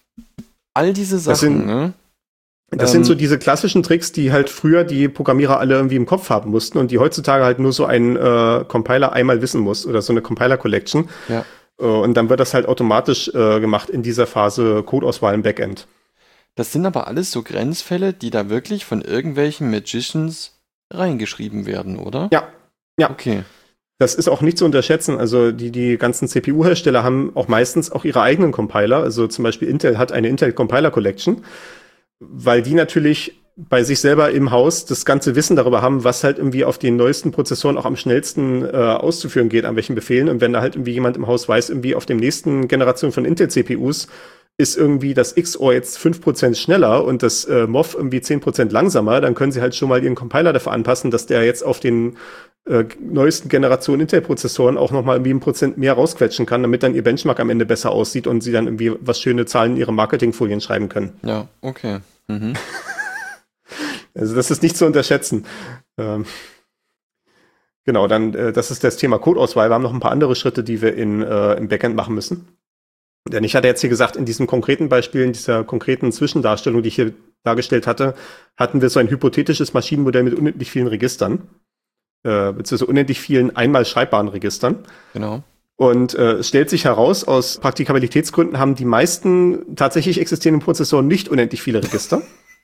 All diese Sachen, Das sind- ne? Das Ähm, sind so diese klassischen Tricks, die halt früher die Programmierer alle irgendwie im Kopf haben mussten und die heutzutage halt nur so ein äh, Compiler einmal wissen muss oder so eine Compiler-Collection. Ja. Äh, und dann wird das halt automatisch äh, gemacht in dieser Phase Codeauswahl im Backend. Das sind aber alles so Grenzfälle, die da wirklich von irgendwelchen Magicians reingeschrieben werden, oder? Ja, ja. Okay. Das ist auch nicht zu unterschätzen. Also die, die ganzen C P U-Hersteller haben auch meistens auch ihre eigenen Compiler. Also zum Beispiel Intel hat eine Intel Compiler Collection, weil die natürlich bei sich selber im Haus das ganze Wissen darüber haben, was halt irgendwie auf den neuesten Prozessoren auch am schnellsten äh, auszuführen geht, an welchen Befehlen. Und wenn da halt irgendwie jemand im Haus weiß, irgendwie auf dem nächsten Generation von Intel-C P Us ist irgendwie das X O R jetzt fünf Prozent schneller und das äh, M O F irgendwie zehn Prozent langsamer, dann können sie halt schon mal ihren Compiler dafür anpassen, dass der jetzt auf den äh, neuesten Generationen Intel-Prozessoren auch noch mal irgendwie ein Prozent mehr rausquetschen kann, damit dann ihr Benchmark am Ende besser aussieht und sie dann irgendwie was schöne Zahlen in ihre Marketingfolien schreiben können. Ja, okay. Mhm. Also das ist nicht zu unterschätzen. Ähm, genau, dann äh, das ist das Thema Codeauswahl. Wir haben noch ein paar andere Schritte, die wir in, äh, im Backend machen müssen. Denn ich hatte jetzt hier gesagt, in diesem konkreten Beispiel, in dieser konkreten Zwischendarstellung, die ich hier dargestellt hatte, hatten wir so ein hypothetisches Maschinenmodell mit unendlich vielen Registern, äh, beziehungsweise unendlich vielen einmal schreibbaren Registern. Genau. Und äh, es stellt sich heraus, aus Praktikabilitätsgründen haben die meisten tatsächlich existierenden Prozessoren nicht unendlich viele Register.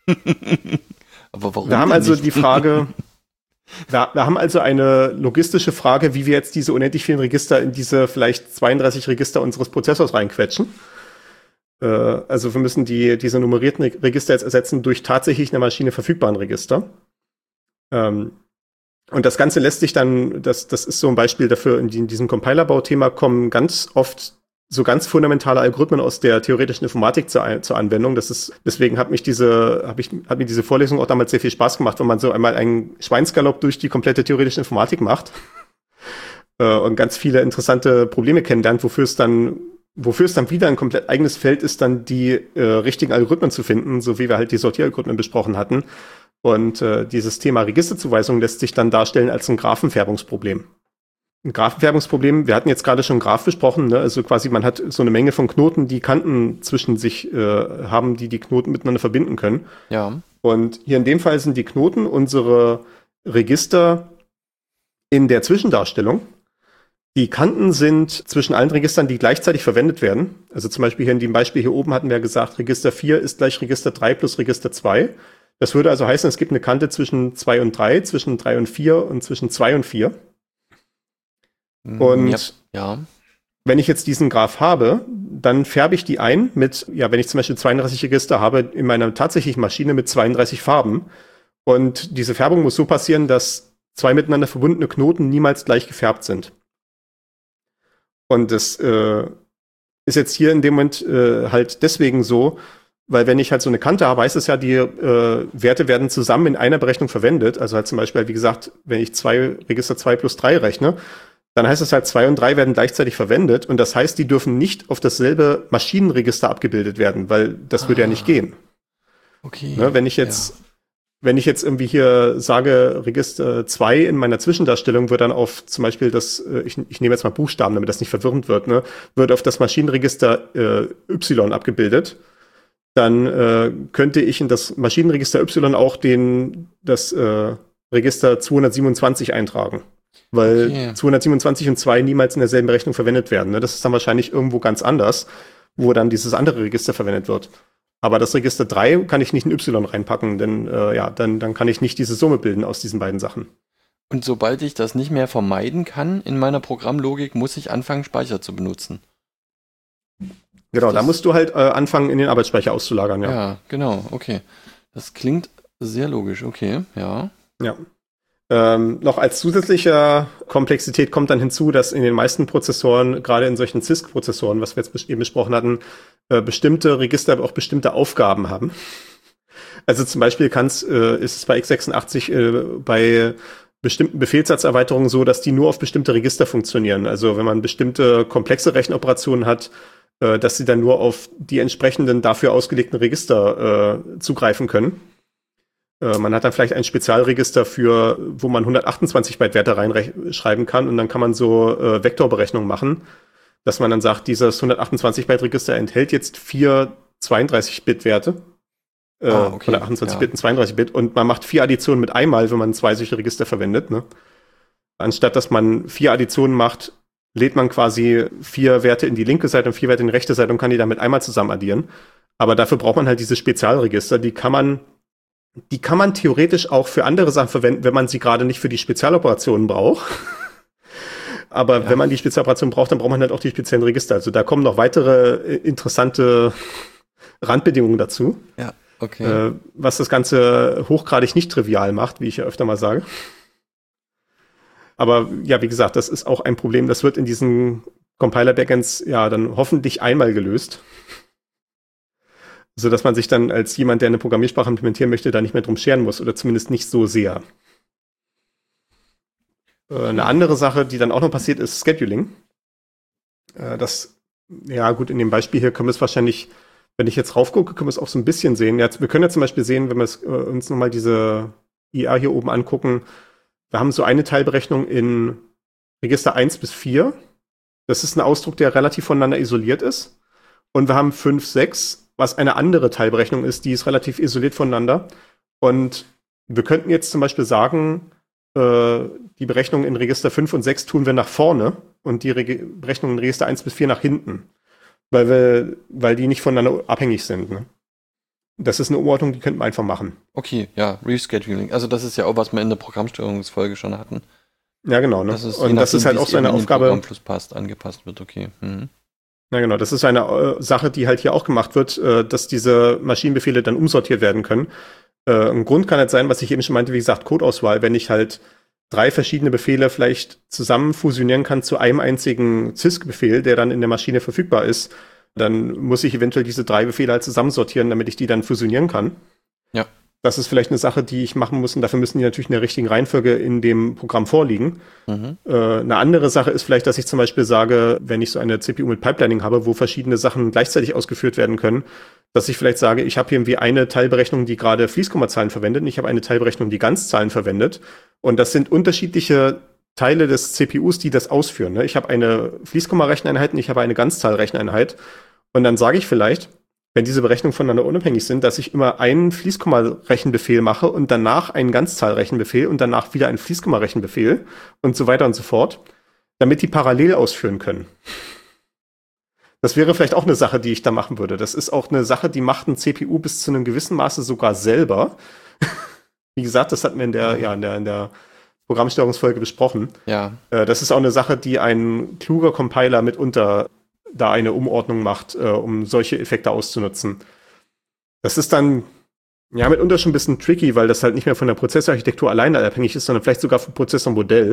Aber warum? Wir haben denn also nicht? die Frage, wir, wir haben also eine logistische Frage, wie wir jetzt diese unendlich vielen Register in diese vielleicht zweiunddreißig Register unseres Prozessors reinquetschen. Äh, also wir müssen die, diese nummerierten Register jetzt ersetzen durch tatsächlich in der Maschine verfügbaren Register. Ähm, und das Ganze lässt sich dann, das, das ist so ein Beispiel dafür, in, die, in diesem Compilerbauthema kommen ganz oft so ganz fundamentale Algorithmen aus der theoretischen Informatik zur, zur Anwendung. Das ist, deswegen hat mich diese, hab ich, hat mir diese Vorlesung auch damals sehr viel Spaß gemacht, wenn man so einmal einen Schweinsgalopp durch die komplette theoretische Informatik macht äh, und ganz viele interessante Probleme kennenlernt, wofür es dann, wofür es dann wieder ein komplett eigenes Feld ist, dann die äh, richtigen Algorithmen zu finden, so wie wir halt die Sortieralgorithmen besprochen hatten. Und äh, dieses Thema Registerzuweisung lässt sich dann darstellen als ein Graphenfärbungsproblem. Ein Graphenfärbungsproblem, wir hatten jetzt gerade schon Graph besprochen, ne? Also quasi man hat so eine Menge von Knoten, die Kanten zwischen sich äh, haben, die die Knoten miteinander verbinden können. Ja. Und hier in dem Fall sind die Knoten unsere Register in der Zwischendarstellung. Die Kanten sind zwischen allen Registern, die gleichzeitig verwendet werden. Also zum Beispiel hier in dem Beispiel hier oben hatten wir gesagt, Register vier ist gleich Register drei plus Register zwei. Das würde also heißen, es gibt eine Kante zwischen zwei und drei, zwischen drei und vier und zwischen zwei und vier. Und ja, ja. wenn ich jetzt diesen Graph habe, dann färbe ich die ein mit, ja, wenn ich zum Beispiel zweiunddreißig Register habe, in meiner tatsächlichen Maschine mit zweiunddreißig Farben. Und diese Färbung muss so passieren, dass zwei miteinander verbundene Knoten niemals gleich gefärbt sind. Und das äh, ist jetzt hier in dem Moment äh, halt deswegen so, weil wenn ich halt so eine Kante habe, heißt es ja, die äh, Werte werden zusammen in einer Berechnung verwendet. Also halt zum Beispiel, wie gesagt, wenn ich zwei Register zwei plus drei rechne, dann heißt es halt, zwei und drei werden gleichzeitig verwendet. Und das heißt, die dürfen nicht auf dasselbe Maschinenregister abgebildet werden, weil das würde Ah. ja nicht gehen. Okay. Ne, wenn ich jetzt, wenn ich jetzt irgendwie hier sage, Register zwei in meiner Zwischendarstellung wird dann auf zum Beispiel das, ich, ich nehme jetzt mal Buchstaben, damit das nicht verwirrend wird, ne, wird auf das Maschinenregister äh, Y abgebildet, dann äh, könnte ich in das Maschinenregister Y auch den, das äh, Register zweihundertsiebenundzwanzig eintragen. Weil okay. zweihundertsiebenundzwanzig und zwei niemals in derselben Berechnung verwendet werden. Ne? Das ist dann wahrscheinlich irgendwo ganz anders, wo dann dieses andere Register verwendet wird. Aber das Register drei kann ich nicht in Y reinpacken, denn äh, ja, dann, dann kann ich nicht diese Summe bilden aus diesen beiden Sachen. Und sobald ich das nicht mehr vermeiden kann in meiner Programmlogik, muss ich anfangen, Speicher zu benutzen. Genau, das, da musst du halt äh, anfangen, in den Arbeitsspeicher auszulagern, ja. Ja, genau, okay. Das klingt sehr logisch, okay, ja. Ja. Ähm, noch als zusätzliche Komplexität kommt dann hinzu, dass in den meisten Prozessoren, gerade in solchen C I S C-Prozessoren, was wir jetzt eben besprochen hatten, äh, bestimmte Register auch bestimmte Aufgaben haben. Also zum Beispiel kann's, äh, ist es bei x sechsundachtzig äh, bei bestimmten Befehlssatzerweiterungen so, dass die nur auf bestimmte Register funktionieren. Also wenn man bestimmte komplexe Rechenoperationen hat, äh, dass sie dann nur auf die entsprechenden dafür ausgelegten Register äh, zugreifen können. Man hat dann vielleicht ein Spezialregister für, wo man hundertachtundzwanzig Byte Werte reinschreiben kann und dann kann man so äh, Vektorberechnungen machen, dass man dann sagt, dieses hundertachtundzwanzig Byte Register enthält jetzt vier zweiunddreißig Bit Werte. Äh, ah, okay. hundertachtundzwanzig ja. Bit und zweiunddreißig Bit und man macht vier Additionen mit einmal, wenn man zwei solche Register verwendet. Ne? Anstatt dass man vier Additionen macht, lädt man quasi vier Werte in die linke Seite und vier Werte in die rechte Seite und kann die damit einmal zusammen addieren. Aber dafür braucht man halt diese Spezialregister, die kann man Die kann man theoretisch auch für andere Sachen verwenden, wenn man sie gerade nicht für die Spezialoperationen braucht. Aber ja. wenn man die Spezialoperationen braucht, dann braucht man halt auch die speziellen Register. Also da kommen noch weitere interessante Randbedingungen dazu. Ja, okay. Äh, was das Ganze hochgradig nicht trivial macht, wie ich ja öfter mal sage. Aber ja, wie gesagt, das ist auch ein Problem. Das wird in diesen Compiler-Backends ja dann hoffentlich einmal gelöst. So dass man sich dann als jemand, der eine Programmiersprache implementieren möchte, da nicht mehr drum scheren muss oder zumindest nicht so sehr. Äh, eine andere Sache, die dann auch noch passiert, ist Scheduling. Äh, das, ja gut, in dem Beispiel hier können wir es wahrscheinlich, wenn ich jetzt raufgucke, können wir es auch so ein bisschen sehen. Ja, wir können ja zum Beispiel sehen, wenn wir es, äh, uns nochmal diese I A hier oben angucken, wir haben so eine Teilberechnung in Register eins bis vier. Das ist ein Ausdruck, der relativ voneinander isoliert ist. Und wir haben fünf, sechs, was eine andere Teilberechnung ist, die ist relativ isoliert voneinander. Und wir könnten jetzt zum Beispiel sagen, äh, die Berechnung in Register fünf und sechs tun wir nach vorne und die Reg- Berechnung in Register eins bis vier nach hinten. Weil wir, weil die nicht voneinander abhängig sind. Ne? Das ist eine Umordnung, die könnten wir einfach machen. Okay, ja, Rescheduling. Also das ist ja auch, was wir in der Programmsteuerungsfolge schon hatten. Ja, genau. Ne? Das ist, und das ist halt auch so eine Aufgabe. Programmfluss passt, angepasst wird, okay. Mhm. Ja, genau. Das ist eine äh, Sache, die halt hier auch gemacht wird, äh, dass diese Maschinenbefehle dann umsortiert werden können. Äh, ein Grund kann halt sein, was ich eben schon meinte, wie gesagt, Codeauswahl. Wenn ich halt drei verschiedene Befehle vielleicht zusammen fusionieren kann zu einem einzigen C I S C-Befehl, der dann in der Maschine verfügbar ist, dann muss ich eventuell diese drei Befehle halt zusammensortieren, damit ich die dann fusionieren kann. Ja. Das ist vielleicht eine Sache, die ich machen muss und dafür müssen die natürlich in der richtigen Reihenfolge in dem Programm vorliegen. Mhm. Äh, eine andere Sache ist vielleicht, dass ich zum Beispiel sage, wenn ich so eine C P U mit Pipelining habe, wo verschiedene Sachen gleichzeitig ausgeführt werden können, dass ich vielleicht sage, ich habe hier irgendwie eine Teilberechnung, die gerade Fließkommazahlen verwendet und ich habe eine Teilberechnung, die Ganzzahlen verwendet. Und das sind unterschiedliche Teile des C P Us, die das ausführen. Ne? Ich habe eine Fließkomma-Recheneinheit und ich habe eine Ganzzahl-Recheneinheit. Und dann sage ich vielleicht, wenn diese Berechnungen voneinander unabhängig sind, dass ich immer einen Fließkomma-Rechenbefehl mache und danach einen Ganzzahlrechenbefehl und danach wieder einen Fließkomma-Rechenbefehl und so weiter und so fort, damit die parallel ausführen können. Das wäre vielleicht auch eine Sache, die ich da machen würde. Das ist auch eine Sache, die macht ein C P U bis zu einem gewissen Maße sogar selber. Wie gesagt, das hatten wir in der, ja, in der, in der Programmsteuerungsfolge besprochen. Ja. Das ist auch eine Sache, die ein kluger Compiler mitunter da eine Umordnung macht, äh, um solche Effekte auszunutzen. Das ist dann ja mitunter schon ein bisschen tricky, weil das halt nicht mehr von der Prozessorarchitektur alleine abhängig ist, sondern vielleicht sogar vom Prozessormodell.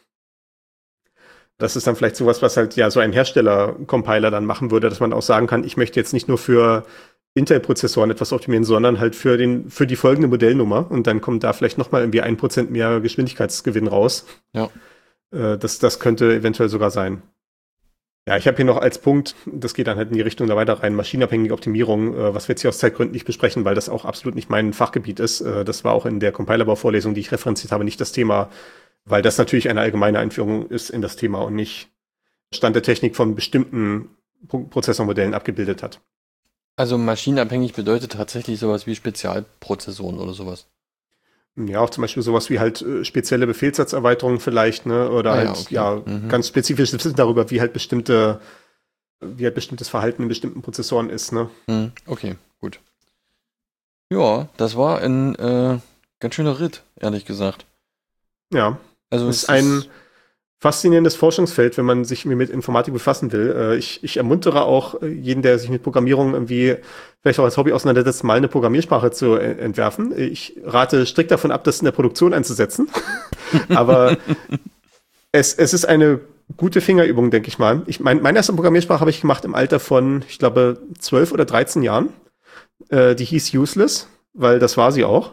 Das ist dann vielleicht sowas, was halt ja so ein Hersteller-Compiler dann machen würde, dass man auch sagen kann, ich möchte jetzt nicht nur für Intel-Prozessoren etwas optimieren, sondern halt für den für die folgende Modellnummer und dann kommt da vielleicht nochmal irgendwie ein Prozent mehr Geschwindigkeitsgewinn raus. Ja. Äh, das, das könnte eventuell sogar sein. Ja, ich habe hier noch als Punkt, das geht dann halt in die Richtung da weiter rein, maschinenabhängige Optimierung, äh, was wir jetzt hier aus Zeitgründen nicht besprechen, weil das auch absolut nicht mein Fachgebiet ist. Äh, das war auch in der Compilerbau-Vorlesung, die ich referenziert habe, nicht das Thema, weil das natürlich eine allgemeine Einführung ist in das Thema und nicht Stand der Technik von bestimmten Pro- Prozessormodellen abgebildet hat. Also maschinenabhängig bedeutet tatsächlich sowas wie Spezialprozessoren oder sowas. Ja, auch zum Beispiel sowas wie halt äh, spezielle Befehlssatzerweiterungen vielleicht, ne? Oder Ah, ja, halt, okay. ja, Mhm. ganz spezifisches Wissen darüber, wie halt bestimmte, wie halt bestimmtes Verhalten in bestimmten Prozessoren ist, ne? Hm, okay, gut. Ja, das war ein äh, ganz schöner Ritt, ehrlich gesagt. Ja. Also Das es ist ein faszinierendes Forschungsfeld, wenn man sich mit Informatik befassen will. Äh, Ich, ich ermuntere auch äh, jeden, der sich mit Programmierung irgendwie vielleicht auch als Hobby auseinandersetzt, mal eine Programmiersprache zu äh, entwerfen. Ich rate strikt davon ab, das in der Produktion einzusetzen. Aber es, es ist eine gute Fingerübung, denke ich mal. Ich mein, meine erste Programmiersprache habe ich gemacht im Alter von, ich glaube, zwölf oder dreizehn Jahren. Äh, die hieß Useless, weil das war sie auch.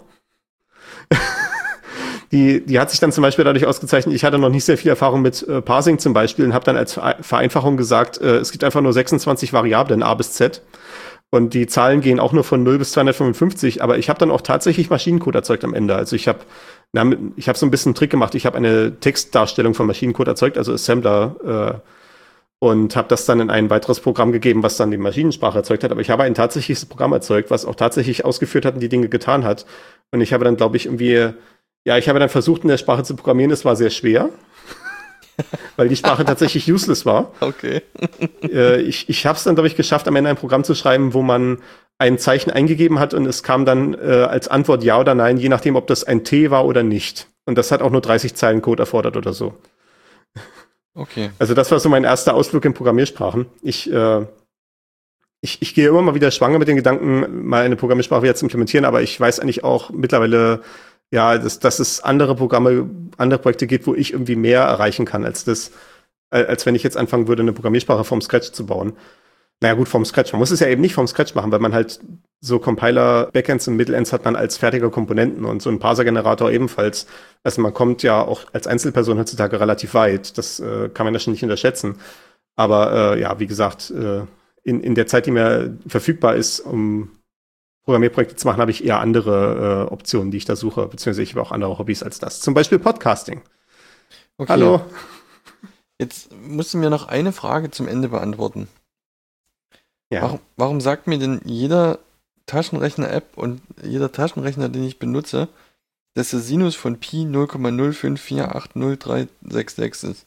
Die, die hat sich dann zum Beispiel dadurch ausgezeichnet, ich hatte noch nicht sehr viel Erfahrung mit äh, Parsing zum Beispiel und habe dann als Vere- Vereinfachung gesagt, äh, es gibt einfach nur sechsundzwanzig Variablen, A bis Z. Und die Zahlen gehen auch nur von null bis zweihundertfünfundfünfzig, aber ich habe dann auch tatsächlich Maschinencode erzeugt am Ende. Also ich habe ich habe so ein bisschen einen Trick gemacht, ich habe eine Textdarstellung von Maschinencode erzeugt, also Assembler, äh, und habe das dann in ein weiteres Programm gegeben, was dann die Maschinensprache erzeugt hat. Aber ich habe ein tatsächliches Programm erzeugt, was auch tatsächlich ausgeführt hat und die Dinge getan hat. Und ich habe dann, glaube ich, irgendwie Ja, ich habe dann versucht, in der Sprache zu programmieren. Es war sehr schwer, weil die Sprache tatsächlich useless war. Okay. Äh, ich ich habe es dann, glaube ich, geschafft, am Ende ein Programm zu schreiben, wo man ein Zeichen eingegeben hat und es kam dann äh, als Antwort ja oder nein, je nachdem, ob das ein T war oder nicht. Und das hat auch nur dreißig Zeilen Code erfordert oder so. Okay. Also das war so mein erster Ausflug in Programmiersprachen. Ich, äh, ich, ich gehe immer mal wieder schwanger mit den Gedanken, mal eine Programmiersprache wieder zu implementieren, aber ich weiß eigentlich auch mittlerweile, ja, dass, dass es andere Programme, andere Projekte gibt, wo ich irgendwie mehr erreichen kann, als das, äh, als wenn ich jetzt anfangen würde, eine Programmiersprache vom Scratch zu bauen. Naja, gut, vom Scratch. Man muss es ja eben nicht vom Scratch machen, weil man halt so Compiler, Backends und Middleends hat man als fertige Komponenten und so ein Parser-Generator ebenfalls. Also man kommt ja auch als Einzelperson heutzutage relativ weit. Das äh, kann man ja schon nicht unterschätzen. Aber äh, ja, wie gesagt, äh, in, in der Zeit, die mir verfügbar ist, um Programmierprojekte zu machen, habe ich eher andere äh, Optionen, die ich da suche, beziehungsweise ich habe auch andere Hobbys als das. Zum Beispiel Podcasting. Okay. Hallo. Jetzt musst du mir noch eine Frage zum Ende beantworten. Ja. Warum, warum sagt mir denn jeder Taschenrechner-App und jeder Taschenrechner, den ich benutze, dass der Sinus von Pi null Komma null fünf vier acht null drei sechs sechs ist?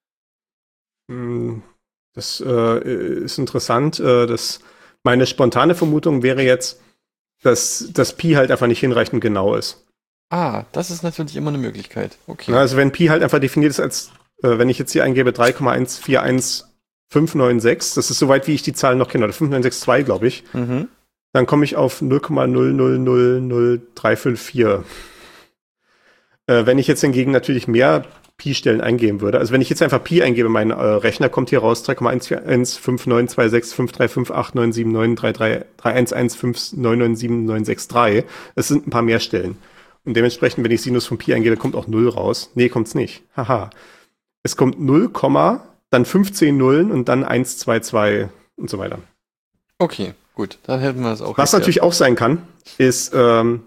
Hm, Das äh, ist interessant. Äh, das, meine spontane Vermutung wäre jetzt, dass das Pi halt einfach nicht hinreichend genau ist. Ah, das ist natürlich immer eine Möglichkeit. Okay. Ja, also wenn Pi halt einfach definiert ist als, äh, wenn ich jetzt hier eingebe drei Komma eins vier eins fünf neun sechs, das ist soweit, wie ich die Zahlen noch kenne, oder fünf neun sechs zwei, glaube ich, Mhm. dann komme ich auf null Komma null null null null drei fünf vier. Äh, wenn ich jetzt hingegen natürlich mehr Pi-Stellen eingeben würde, also wenn ich jetzt einfach Pi eingebe, mein äh, Rechner kommt hier raus drei Komma eins vier eins fünf neun zwei sechs fünf drei fünf acht neun sieben neun drei drei drei eins eins fünf neun neun sieben neun sechs drei. Es sind ein paar mehr Stellen. Und dementsprechend, wenn ich Sinus von Pi eingebe, kommt auch null raus. Nee, kommt's nicht. Haha. Es kommt null, dann fünfzehn Nullen und dann eins zwei zwei und so weiter. Okay, gut. Dann hätten wir es auch Was geklärt. natürlich auch sein kann, ist, ähm,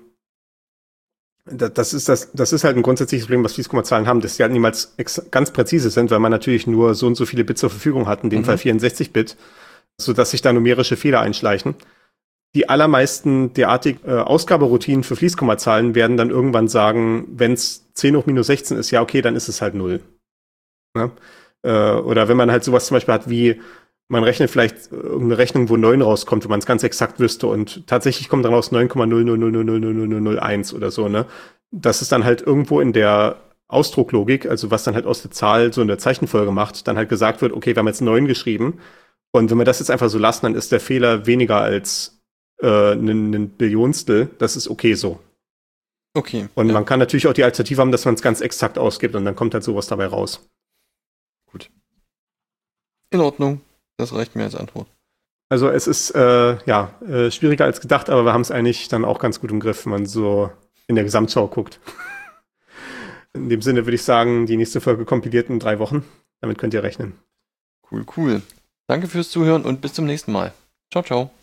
da- das ist das, das ist halt ein grundsätzliches Problem, was Fließkommazahlen haben, dass die halt niemals ex- ganz präzise sind, weil man natürlich nur so und so viele Bits zur Verfügung hat, in dem Mhm. Fall vierundsechzig Bit, sodass sich da numerische Fehler einschleichen. Die allermeisten derartig äh, Ausgaberoutinen für Fließkommazahlen werden dann irgendwann sagen, wenn es zehn hoch minus sechzehn ist, ja okay, dann ist es halt null. Ne? Äh, oder wenn man halt sowas zum Beispiel hat wie, man rechnet vielleicht irgendeine Rechnung, wo neun rauskommt, wenn man es ganz exakt wüsste und tatsächlich kommt dann raus neun Komma null null null null null null null null eins oder so, ne? Das ist dann halt irgendwo in der Ausdrucklogik, also was dann halt aus der Zahl so eine Zeichenfolge macht, dann halt gesagt wird, okay, wir haben jetzt neun geschrieben und wenn wir das jetzt einfach so lassen, dann ist der Fehler weniger als äh, ein, ein Billionstel, das ist okay so. Okay. Und ja. man kann natürlich auch die Alternative haben, dass man es ganz exakt ausgibt und dann kommt halt sowas dabei raus. In Ordnung. Das reicht mir als Antwort. Also es ist äh, ja äh, schwieriger als gedacht, aber wir haben es eigentlich dann auch ganz gut im Griff, wenn man so in der Gesamtschau guckt. In dem Sinne würde ich sagen, die nächste Folge kompiliert in drei Wochen. Damit könnt ihr rechnen. Cool, cool. Danke fürs Zuhören und bis zum nächsten Mal. Ciao, ciao.